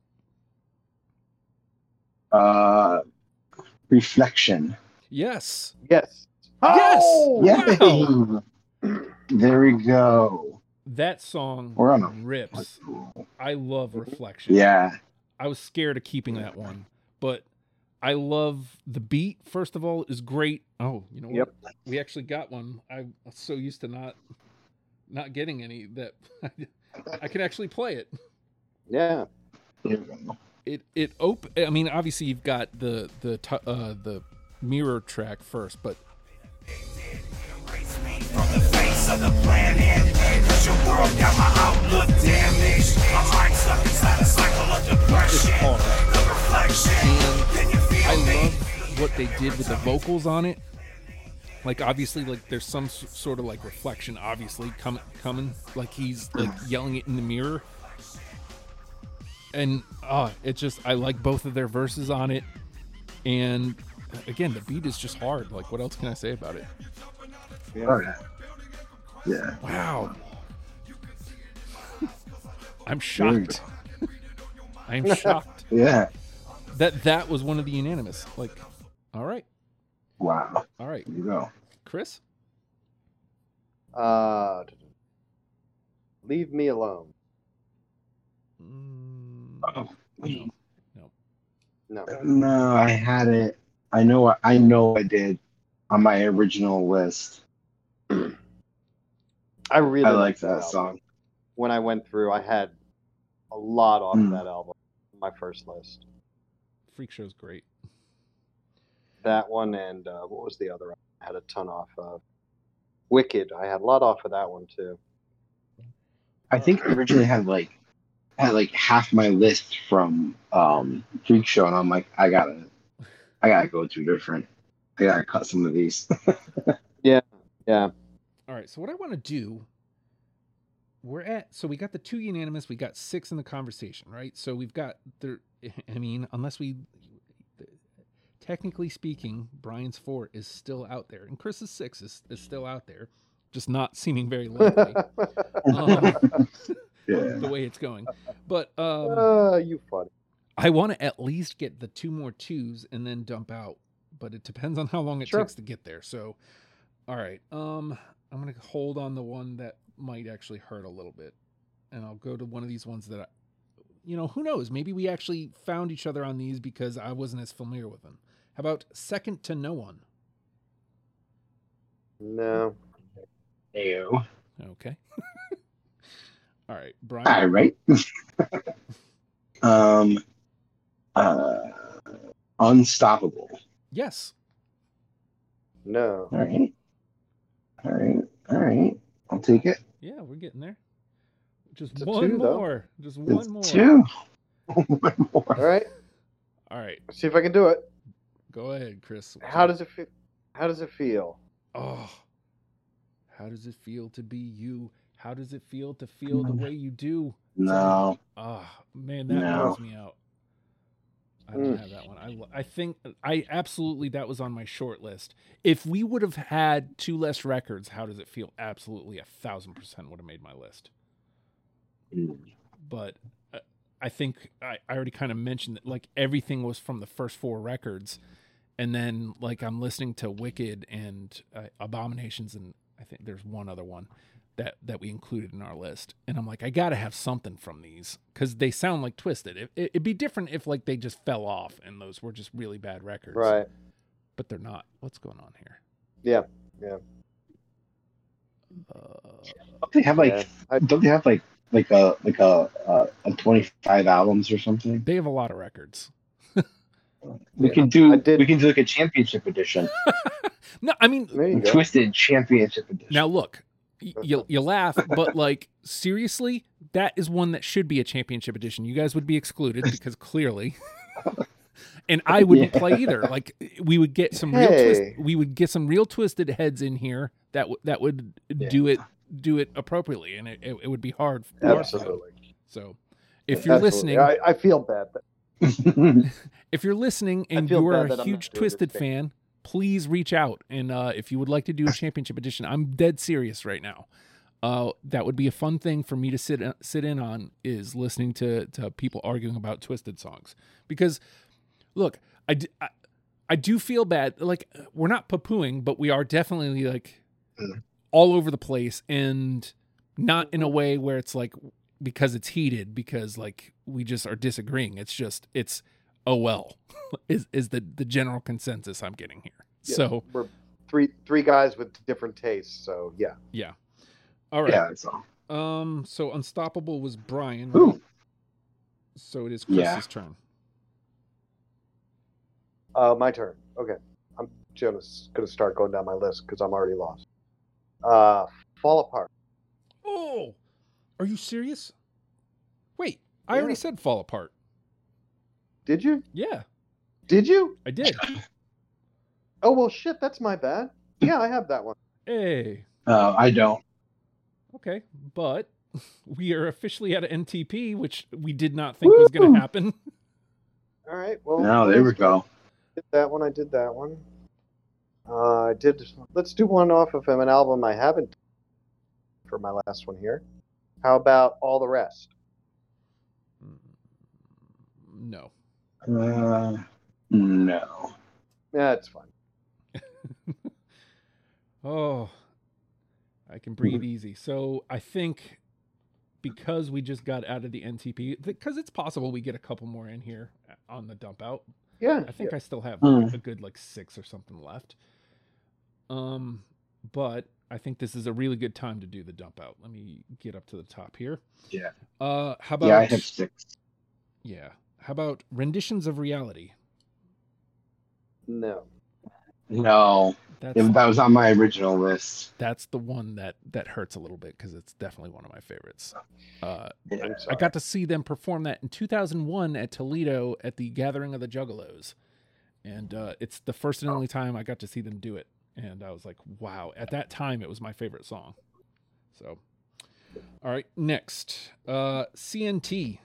Uh, reflection. Yes. Yes. Yes! Oh! Yeah. Wow. There we go. That song We're on a- rips. Cool. I love Reflection. Yeah. I was scared of keeping that one, but I love the beat. First of all, is great. Oh, you know what? Yep. We actually got one. I'm so used to not not getting any that I can actually play it. Yeah. There we go. It it op- I mean, obviously you've got the the t- uh, the mirror track first, but From the face of the planet, cause your world got my outlook damaged. My heart stuck inside a cycle of depression. it's hard. The reflection, then you feel I me. love what they did with the vocals on it. Like obviously, like there's some s- sort of like reflection, obviously coming, coming. Like he's like yelling it in the mirror, and uh it just I like both of their verses on it. And again, the beat is just hard. Like what else can I say about it? Oh, yeah. Yeah. Wow, I'm shocked. I'm shocked Yeah. that that was one of the unanimous. Like, all right, Wow. all right, There you go. Chris. Uh, leave me alone. Mm, Oh. no, no. No. No, I had it. I know. I know. I did on my original list. I really I like liked that album. song. When I went through, I had a lot off Mm. that album. My first list. Freak Show's great. That one and uh, what was the other one? I had a ton off of. Wicked. I had a lot off of that one too. I think I originally had like had like half my list from um Freak Show, and I'm like, I gotta, I gotta go to different. I gotta cut some of these. Yeah, yeah. All right, so what I want to do, we're at, so we got the two unanimous, we got six in the conversation, right? So we've got, there. I mean, unless we, technically speaking, Brian's four is still out there, and Chris's six is, is still out there, just not seeming very likely. um, Yeah. the way it's going. But um, uh, you funny. I want to at least get the two more twos and then dump out, but it depends on how long it Sure. takes to get there. So, all right, um, I'm gonna hold on the one that might actually hurt a little bit, and I'll go to one of these ones that I, you know, who knows? Maybe we actually found each other on these because I wasn't as familiar with them. How about Second to No One? No. Ew. Okay. All right, Brian. All right. um, uh, Unstoppable. Yes. No. All right. All right. All right. I'll take it. Yeah, we're getting there. Just It's a one two, though. more. Just It's one more. two. One more. All right. All right, See if I can do it. go ahead, Chris. How does it feel? How does it feel? Oh, how does it feel to be you? How does it feel to feel the way you do? No. Ah, man, that No. blows me out. I don't Mm. have that one. I, lo- I think I absolutely, that was on my short list. If we would have had two less records, how does it feel? Absolutely, a thousand percent would have made my list. But uh, I think I, I already kind of mentioned that, like, everything was from the first four records. And then, like, I'm listening to Wicked and uh, Abominations, and I think there's one other one that, that we included in our list. And I'm like, I got to have something from these because they sound like Twisted. It, it, it'd be different if, like, they just fell off and those were just really bad records. Right. But they're not. What's going on here? Yeah. Yeah. Uh, Don't they have like? Yeah. I, Don't they have like like a like a uh, a twenty-five albums or something? they have a lot of records. We Yeah. can do. I did- We can do like a championship edition. No, I mean, there you go. Twisted championship edition. now look, y- you you laugh, but like seriously, that is one that should be a championship edition. You guys would be excluded because clearly, and I wouldn't Yeah. play either. Like we would get some real twist, Hey. we would get some real twisted heads in here that w- that would do it do it appropriately, and it, it, it would be hard. hard for them. Absolutely. So, if you're Absolutely. listening, I, I feel bad. That, if you're listening and feel you're bad a that I'm not huge doing Twisted this thing. fan, please reach out. And uh, if you would like to do a championship edition, I'm dead serious right now. Uh, that would be a fun thing for me to sit sit in on, is listening to to people arguing about Twisted songs. Because, look, I, d- I, I do feel bad. Like, we're not poo-pooing, but we are definitely like Mm. all over the place, and not in a way where it's like because it's heated, because like we just are disagreeing. It's just it's oh well is is the the general consensus I'm getting here. Yeah. So we're three three guys with different tastes. So yeah. yeah, all right. Yeah, that's all. Um, so Unstoppable was Brian. Ooh. Right? So it is Chris's Yeah. turn. Uh, my turn. Okay. I'm just gonna start going down my list because I'm already lost. Uh, Fall Apart. Oh, are you serious? Wait, I Yeah. already said Fall Apart. Did you? Yeah, Did you? I did. Oh well, shit. That's my bad. Yeah, I have that one. Hey, Uh, I don't. okay, but we are officially at an N T P, which we did not think was going Woo! to happen. All right. Well. No, there we go. Did that one. I did that one. Uh, I did. Let's do one off of him, an album I haven't for my last one here. How about All the Rest? No. Uh, no. Yeah, it's fine. Oh, I can breathe easy. So I think because we just got out of the N T P, because it's possible we get a couple more in here on the dump out. Yeah. I think I still have Mm. a good like six or something left. Um, but I think this is a really good time to do the dump out. Let me get up to the top here. Yeah. Uh, how about Yeah, I have six. yeah? How about Renditions of Reality? No. No, That's if that was on my original list. that's the one that that hurts a little bit because it's definitely one of my favorites. Uh, Yeah. I'm I sorry. got to see them perform that in two thousand one at Toledo at the Gathering of the Juggalos, and uh, it's the first and only time I got to see them do it. And I was like, wow! At that time, it was my favorite song. So, all right, next, uh, C N T.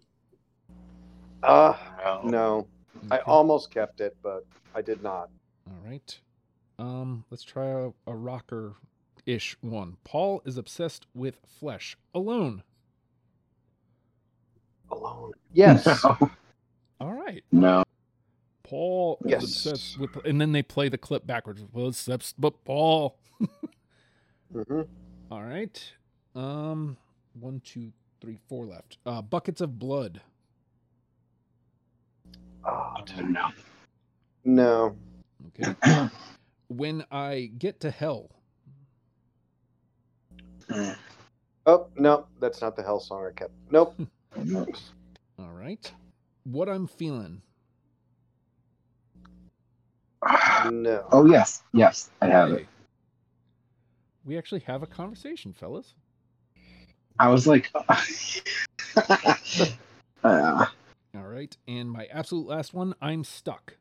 Uh, No. no. I Okay. almost kept it, but I did not. All right. Um, let's try a, a rocker-ish one. Paul is obsessed with flesh alone. Alone. Yes. No. All right. No. Paul is Yes. obsessed with, and then they play the clip backwards. Well, it's obsessed but Paul. hmm All right. Um, one, two, three, four left. Uh, buckets of blood. Oh, No. no. Okay. When I get to hell. Oh, no. That's not the Hell song I kept. Nope. All right. What I'm feeling. No. Oh yes, yes, I have it. Hey. We actually have a conversation, fellas. I was like, uh, All right. And my absolute last one, I'm stuck.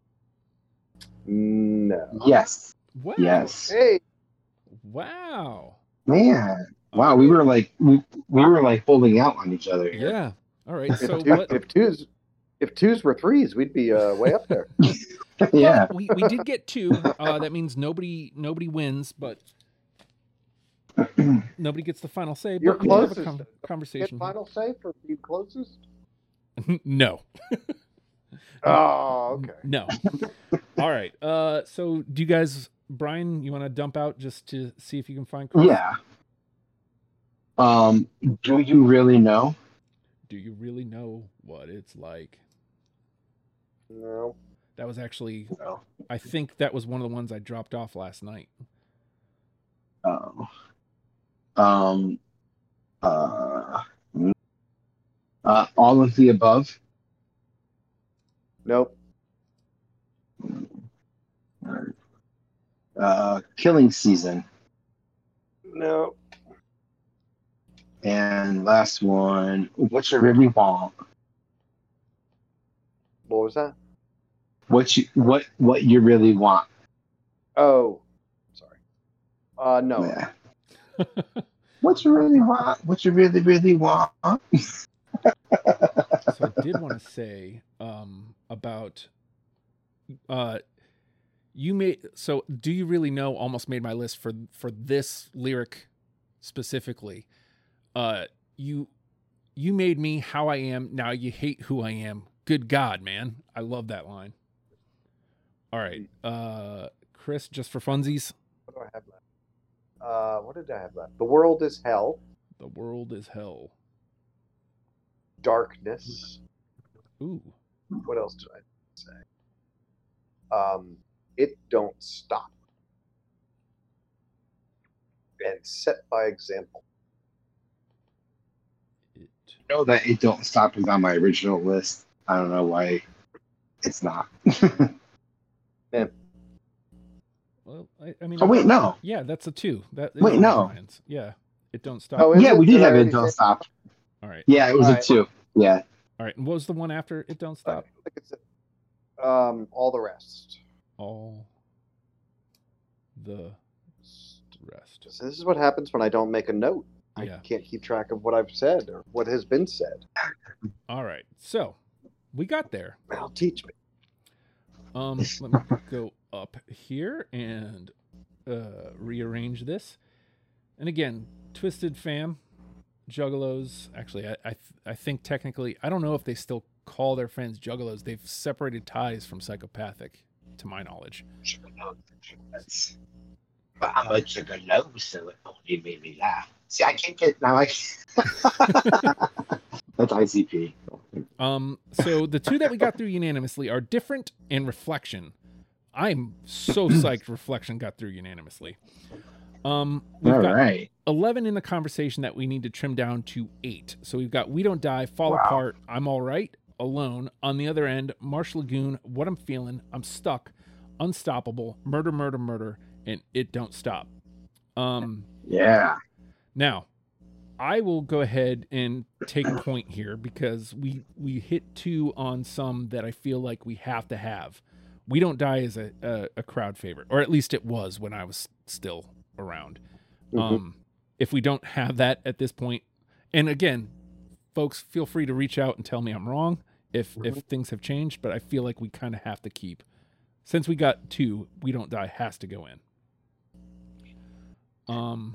No. yes, Wow. yes, Hey. Wow. man. Wow, we were like, we, we were like holding out on each other here. Yeah. All right. If, So two, what? if twos, if twos were threes, we'd be uh, way up there. Yeah. But we, we did get two. Uh, that means nobody nobody wins, but nobody gets the final say. But You're we did have a closest. con- Get conversation. final say for being closest. No. Oh, okay. No. All right. Uh, so do you guys, Brian, you want to dump out just to see if you can find Chris? Yeah. Um, do you really know? Do you really know what it's like? No. That was actually, No. I think that was one of the ones I dropped off last night. Oh. Um. Uh. Uh. All of the above. Nope. Uh. Killing season. No. And last one. What you really want? What was that? What you what what you really want? Oh, sorry. Uh, no. Yeah. What you really want? What you really really want? So I did want to say um, about uh, you made. So do you really know? Almost made my list for for this lyric specifically. Uh, you you made me how I am. Now you hate who I am. Good God, man, I love that line. All right, uh, Chris, just for funsies, What do I have left? Uh, what did I have left? The world is hell. the world is hell. Darkness. Ooh, What else did I say? Um, it don't stop. And set by example. it. I know that it don't stop is on my original list. I don't know why it's not. Well, I, I mean, Oh wait, no. yeah, that's a two. That is Wait, one of no. Brian's. Yeah, it don't stop. Oh, is Yeah, it? we did Did I have it already don't say- stop. All right, Yeah, it was a Alright. two. Yeah. all right. And what was the one after it don't stop? I think it's um, all the rest. All the rest. So this is what happens when I don't make a note. I Yeah. can't keep track of what I've said or what has been said. All right. So we got there. That'll teach me. Um, let me go up here and uh, rearrange this. And again, Twisted Fam, Juggalos. Actually, I I, th- I think technically, I don't know if they still call their friends Juggalos. They've separated ties from Psychopathic, to my knowledge. But I'm a juggalo, so it only made me laugh. See, I can't get now. I That's I C P. Um, so the two that we got through unanimously are Different and Reflection. I'm so psyched Reflection got through unanimously. Um, we've All got right. eleven in the conversation that we need to trim down to eight. So we've got We Don't Die, Fall Wow. Apart, I'm All Right, Alone. On the other end, Marsh Lagoon, What I'm Feeling, I'm Stuck, Unstoppable, Murder, Murder, Murder, and It Don't Stop. Um, Yeah. now, I will go ahead and take point here because we we hit two on some that I feel like we have to have. We Don't Die is a, a, a crowd favorite, or at least it was when I was still around. Mhm. Um, if we don't have that at this point, and again, folks, feel free to reach out and tell me I'm wrong if if things have changed, but I feel like we kind of have to keep. Since we got two, We Don't Die has to go in. Um,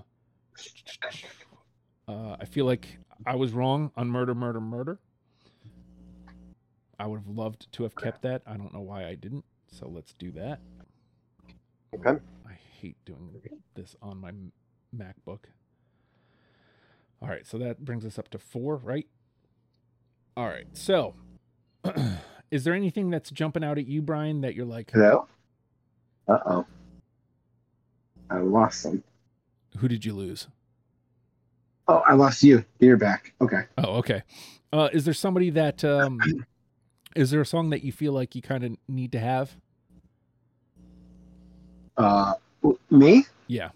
uh, I feel like I was wrong on Murder, Murder, Murder. I would have loved to have kept that. I don't know why I didn't. So let's do that. Okay. I hate doing this on my M- MacBook. All right, so that brings us up to four, right? All right, so is there anything that's jumping out at you, Brian, that you're like, Hello? Uh-oh. I lost them. who did you lose? Oh, I lost you. You're back. Okay. Oh, okay. Uh, is there somebody that, um, is there a song that you feel like you kind of need to have? Uh, me? Yeah.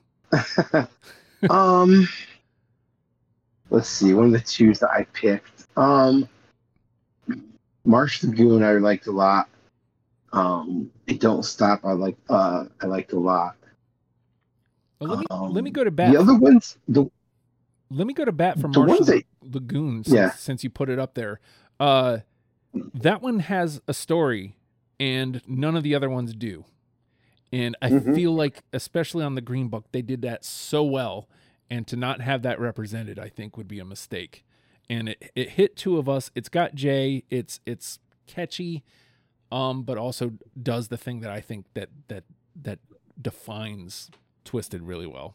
um, let's see. One of the twos that I picked. Um, Marsh Lagoon I liked a lot. Um, It Don't Stop I like. Uh, I liked a lot. Well, let me Um, let me go to bat. The other ones, the Let me go to bat for The Marsh ones that- Lagoon since, Yeah. since you put it up there. Uh, that one has a story, and none of the other ones do. And I Mhm. feel like, especially on the Green Book, they did that so well. And to not have that represented, I think, would be a mistake. And it, it hit two of us. It's got Jay. It's it's catchy, um, but also does the thing that I think that that that defines Twisted really well.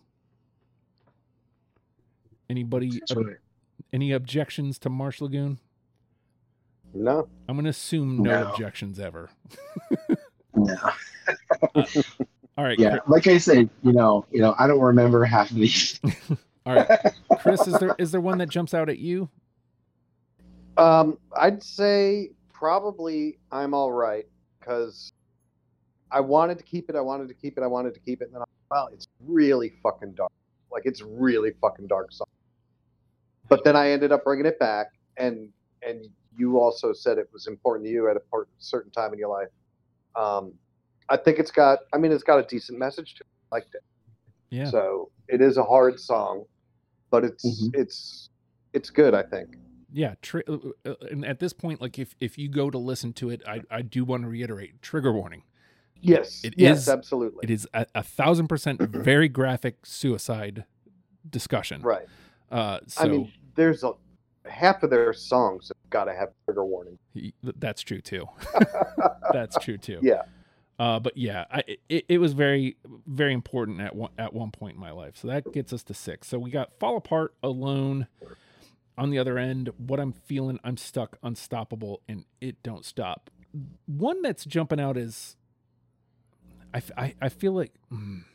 Anybody? Any objections to Marsh Lagoon? No. I'm going to assume no, No. objections ever. No. All right. Yeah, Chris, like I said, you know, you know, I don't remember half of these. all right. Chris, is there is there one that jumps out at you? Um, I'd say probably I'm all right because I wanted to keep it. I wanted to keep it. I wanted to keep it. And then, I, well, it's really fucking dark. Like it's really fucking dark song. But then I ended up bringing it back, and and you also said it was important to you at a part, certain time in your life. Um, I think it's got. I mean, it's got a decent message to it. I liked it. Yeah. So it is a hard song, but it's Mhm. it's it's good. I think. Yeah. Tri- uh, and at this point, like if if you go to listen to it, I I do want to reiterate trigger warning. Yes. It yes. is- Absolutely. It is a, a thousand percent very graphic suicide discussion. Right. Uh, so I mean, there's a half of their songs have got to have trigger warning. he- that's true too. That's true too. Yeah. Uh, but yeah, I, it, it was very, very important at one, at one point in my life. So that gets us to six. So we got Fall Apart, Alone. On the other end, What I'm Feeling, I'm Stuck, Unstoppable, and It Don't Stop. One that's jumping out is, I, f- I, I feel like, mm,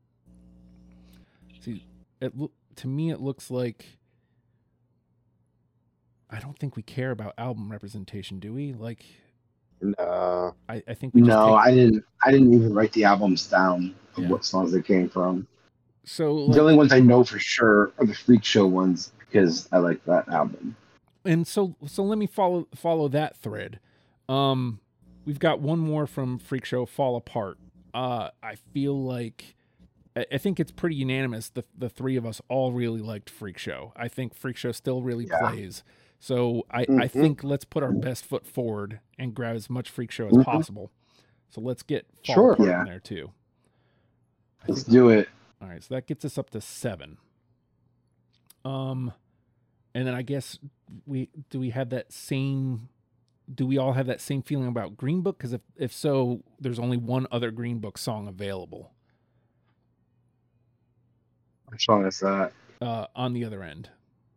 see, it lo- to me it looks like, I don't think we care about album representation, do we? Like, No. I, I think we just No, take, I didn't. I didn't even write the albums down of Yeah. what songs they came from. so like, The only ones I know for sure are the Freak Show ones because I like that album. and so so let me follow follow that thread. Um, we've got one more from Freak Show, Fall Apart. Uh, I feel like I, I think it's pretty unanimous. The the three of us all really liked Freak Show. I think Freak Show still really Yeah. plays. So I, I Mhm. think let's put our best foot forward and grab as much Freak Show as Mhm. possible. So let's get Fall Sure. Apart Yeah. in there too. I Let's think- do it. all right, so that gets us up to seven. Um, and then I guess we do we have that same? Do we all have that same feeling about Green Book? Because if if so, there's only one other Green Book song available. Which one is that? Uh, on the other end.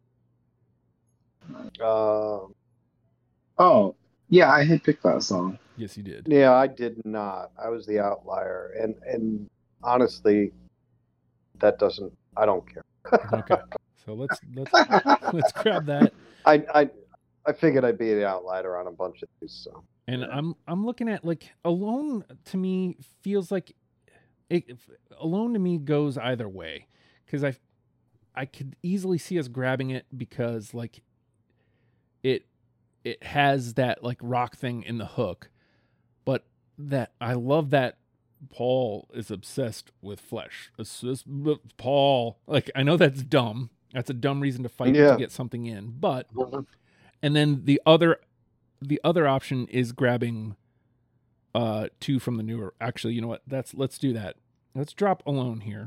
Um, Oh, yeah, I had picked that song. Yes, you did. yeah, I did not. I was the outlier, and and honestly, that doesn't. I don't care. Okay, so let's let's let's grab that. I I I figured I'd be the outlier on a bunch of these. So, And yeah. I'm I'm looking at like Alone to me feels like it, Alone to me goes either way, because I I could easily see us grabbing it because like it it has that like rock thing in the hook, but that I love that Paul is obsessed with flesh. Assist- Paul, like I know that's dumb. That's a dumb reason to fight Yeah. to get something in, but and then the other the other option is grabbing uh two from the newer. Actually, you know what? That's let's do that. Let's drop Alone here.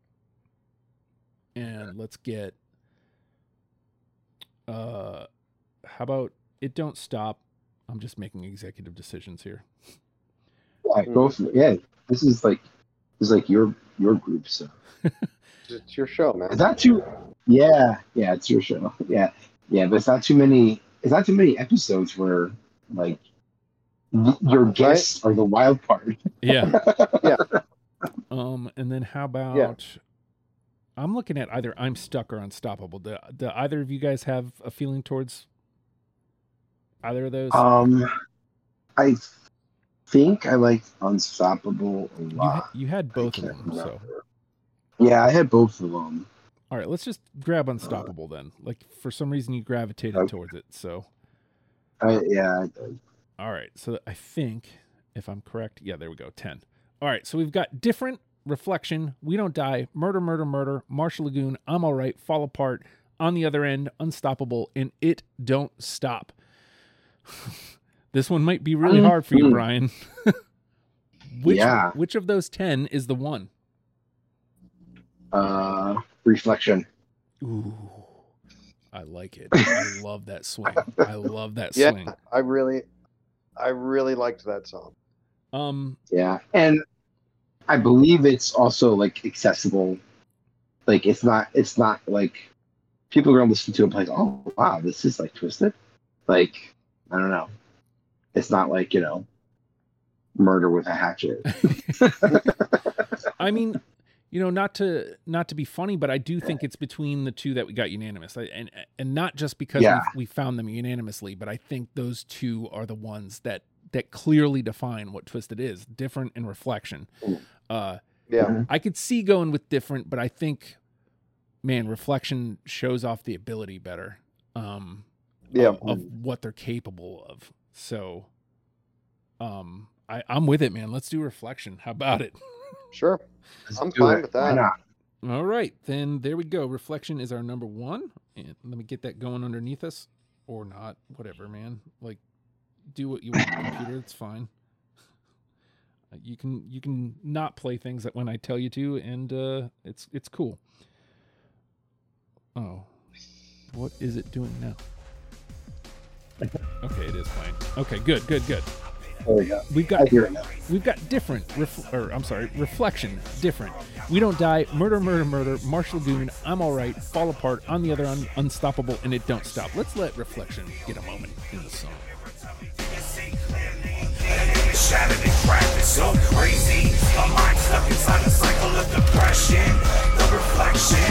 And let's get uh how about It Don't Stop? I'm just making executive decisions here. Yeah, go for it. Yeah, this is like this is like your your group. So It's your show, man. is that too? Yeah, yeah, it's your show. Yeah, yeah, but it's not too many. It's not too many episodes where like y- your guests are the wild card. Yeah. Yeah. Um, and then how about I'm looking at either I'm Stuck or Unstoppable. Do, do either of you guys have a feeling towards either of those? Um, I think I like Unstoppable a you, lot. ha- you had both of can't them, so remember. Yeah, I had both of them. all right, let's just grab Unstoppable then. Like for some reason you gravitated Okay. towards it, so I, yeah, I, all right. So I think if I'm correct, yeah, there we go. ten. All right. So we've got Different, Reflection, We Don't Die, Murder, Murder, Murder, Marshall Lagoon, I'm All Right, Fall Apart, On the Other End, Unstoppable, and It Don't Stop. This one might be really hard for you, Mhm. Brian. which, Yeah. which of those ten is the one? uh, Reflection. Ooh, I like it. I love that swing. I love that Yeah, swing. I really, I really liked that song. Um, Yeah, and I believe it's also like accessible. Like it's not. It's not like people are gonna listen to it like, oh wow, this is like Twisted. Like I don't know. It's not like you know, Murder with a Hatchet. I mean, you know, not to not to be funny, but I do think it's between the two that we got unanimous, I, and and not just because Yeah. we, we found them unanimously, but I think those two are the ones that that clearly define what Twisted is: Different and Reflection. Uh, Yeah, Mhm. I could see going with Different, but I think, man, Reflection shows off the ability better. Um, yeah. of, of what they're capable of. So, um, I, I'm with it, man. Let's do Reflection. How about it? Sure. Let's I'm do fine it. with Why that. not? All right, then there we go. Reflection is our number one, and let me get that going underneath us, or not. Whatever, man. Like, do what you want, computer. It's fine. Uh, You can you can not play things that when I tell you to, and uh, it's it's cool. Oh, what is it doing now? Okay, it is playing. Okay, good, good, good. There we go. We've I got hear it now. we've got Different, ref, or I'm sorry, Reflection, Different, We Don't Die, Murder, Murder, Murder, Marshall Lagoon, I'm All Right, Fall Apart, On the Other Un- Unstoppable, and It Don't Stop. Let's let Reflection get a moment in the song. Shattered and cracked, it's so crazy. My mind stuck inside a cycle of depression. The reflection.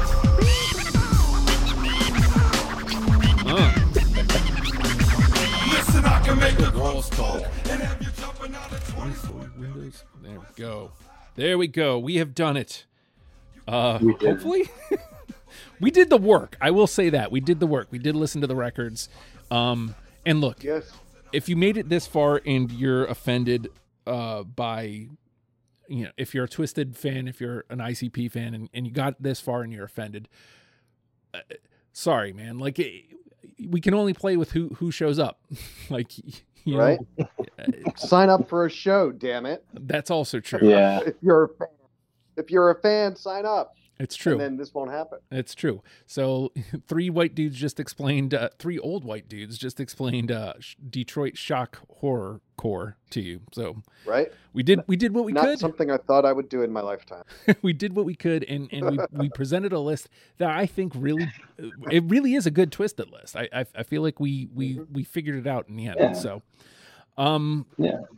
Uh, Listen, I can make the girls talk. And have you jumping out of twenty. Windows. There we go. There we go. We have done it. Uh, We did. hopefully, we did the work. I will say that we did the work. We did listen to the records. Um, and look, Yes. if you made it this far and you're offended uh, by, you know, if you're a Twisted fan, if you're an I C P fan, and, and you got this far and you're offended, uh, sorry, man. Like, it, we can only play with who who shows up. Like, you Right? know, Sign up for a show, damn it. that's also true. Yeah. If you're a fan, if you're a fan, sign up. It's true. And then this won't happen. It's true. So three white dudes just explained, uh, three old white dudes just explained uh, sh- Detroit shock horror core to you. So Right? we did we did what we Not could. something I thought I would do in my lifetime. we did what we could, and and we, we presented a list that I think really, it really is a good Twisted list. I I, I feel like we we we figured it out in the end. Yeah. So, um, Yeah.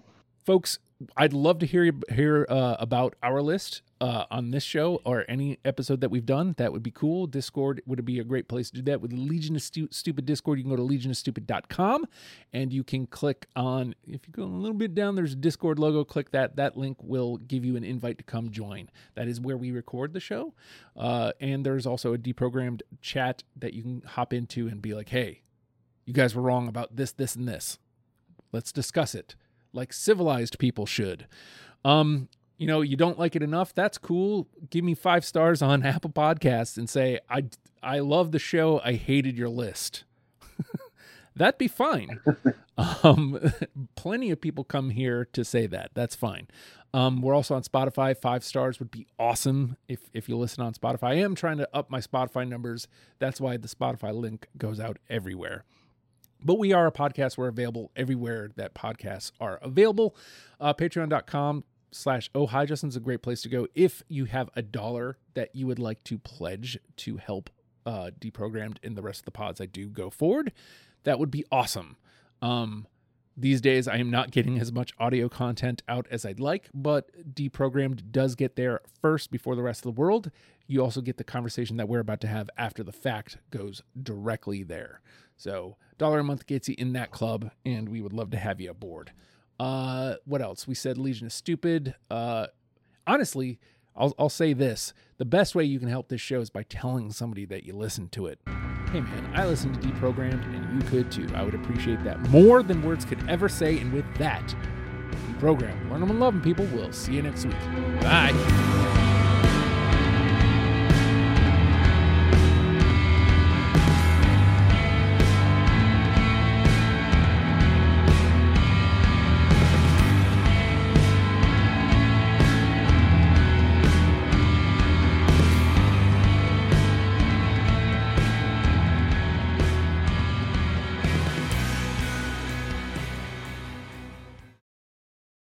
folks, I'd love to hear hear uh, about our list uh, on this show or any episode that we've done. That would be cool. Discord would be a great place to do that. With Legion of Stu- Stupid Discord, you can go to legion of stupid dot com and you can click on, if you go a little bit down, there's a Discord logo. Click that. That link will give you an invite to come join. That is where we record the show. Uh, and there's also a deprogrammed chat that you can hop into and be like, hey, you guys were wrong about this, this, and this. Let's discuss it. Like civilized people should. Um, you know, you don't like it enough? That's cool. Give me five stars on Apple Podcasts and say, I, I love the show. I hated your list. That'd be fine. um, plenty of people come here to say that. That's fine. Um, we're also on Spotify. Five stars would be awesome if, if you listen on Spotify. I am trying to up my Spotify numbers. That's why the Spotify link goes out everywhere. But we are a podcast. We're available everywhere that podcasts are available. Uh, Patreon.com slash Oh Hi Justin is a great place to go. If you have a dollar that you would like to pledge to help uh, Deprogrammed in the rest of the pods I do go forward, that would be awesome. Um, these days, I am not getting as much audio content out as I'd like, but Deprogrammed does get there first before the rest of the world. You also get the conversation that we're about to have after the fact goes directly there. So dollar a month gets you in that club, and we would love to have you aboard. Uh, what else? We said Legion is stupid. Uh, honestly, I'll, I'll say this. The best way you can help this show is by telling somebody that you listen to it. Hey man, I listen to Deprogrammed, and you could too. I would appreciate that more than words could ever say. And with that, Deprogrammed, learn them and love them, people. We'll see you next week. Bye.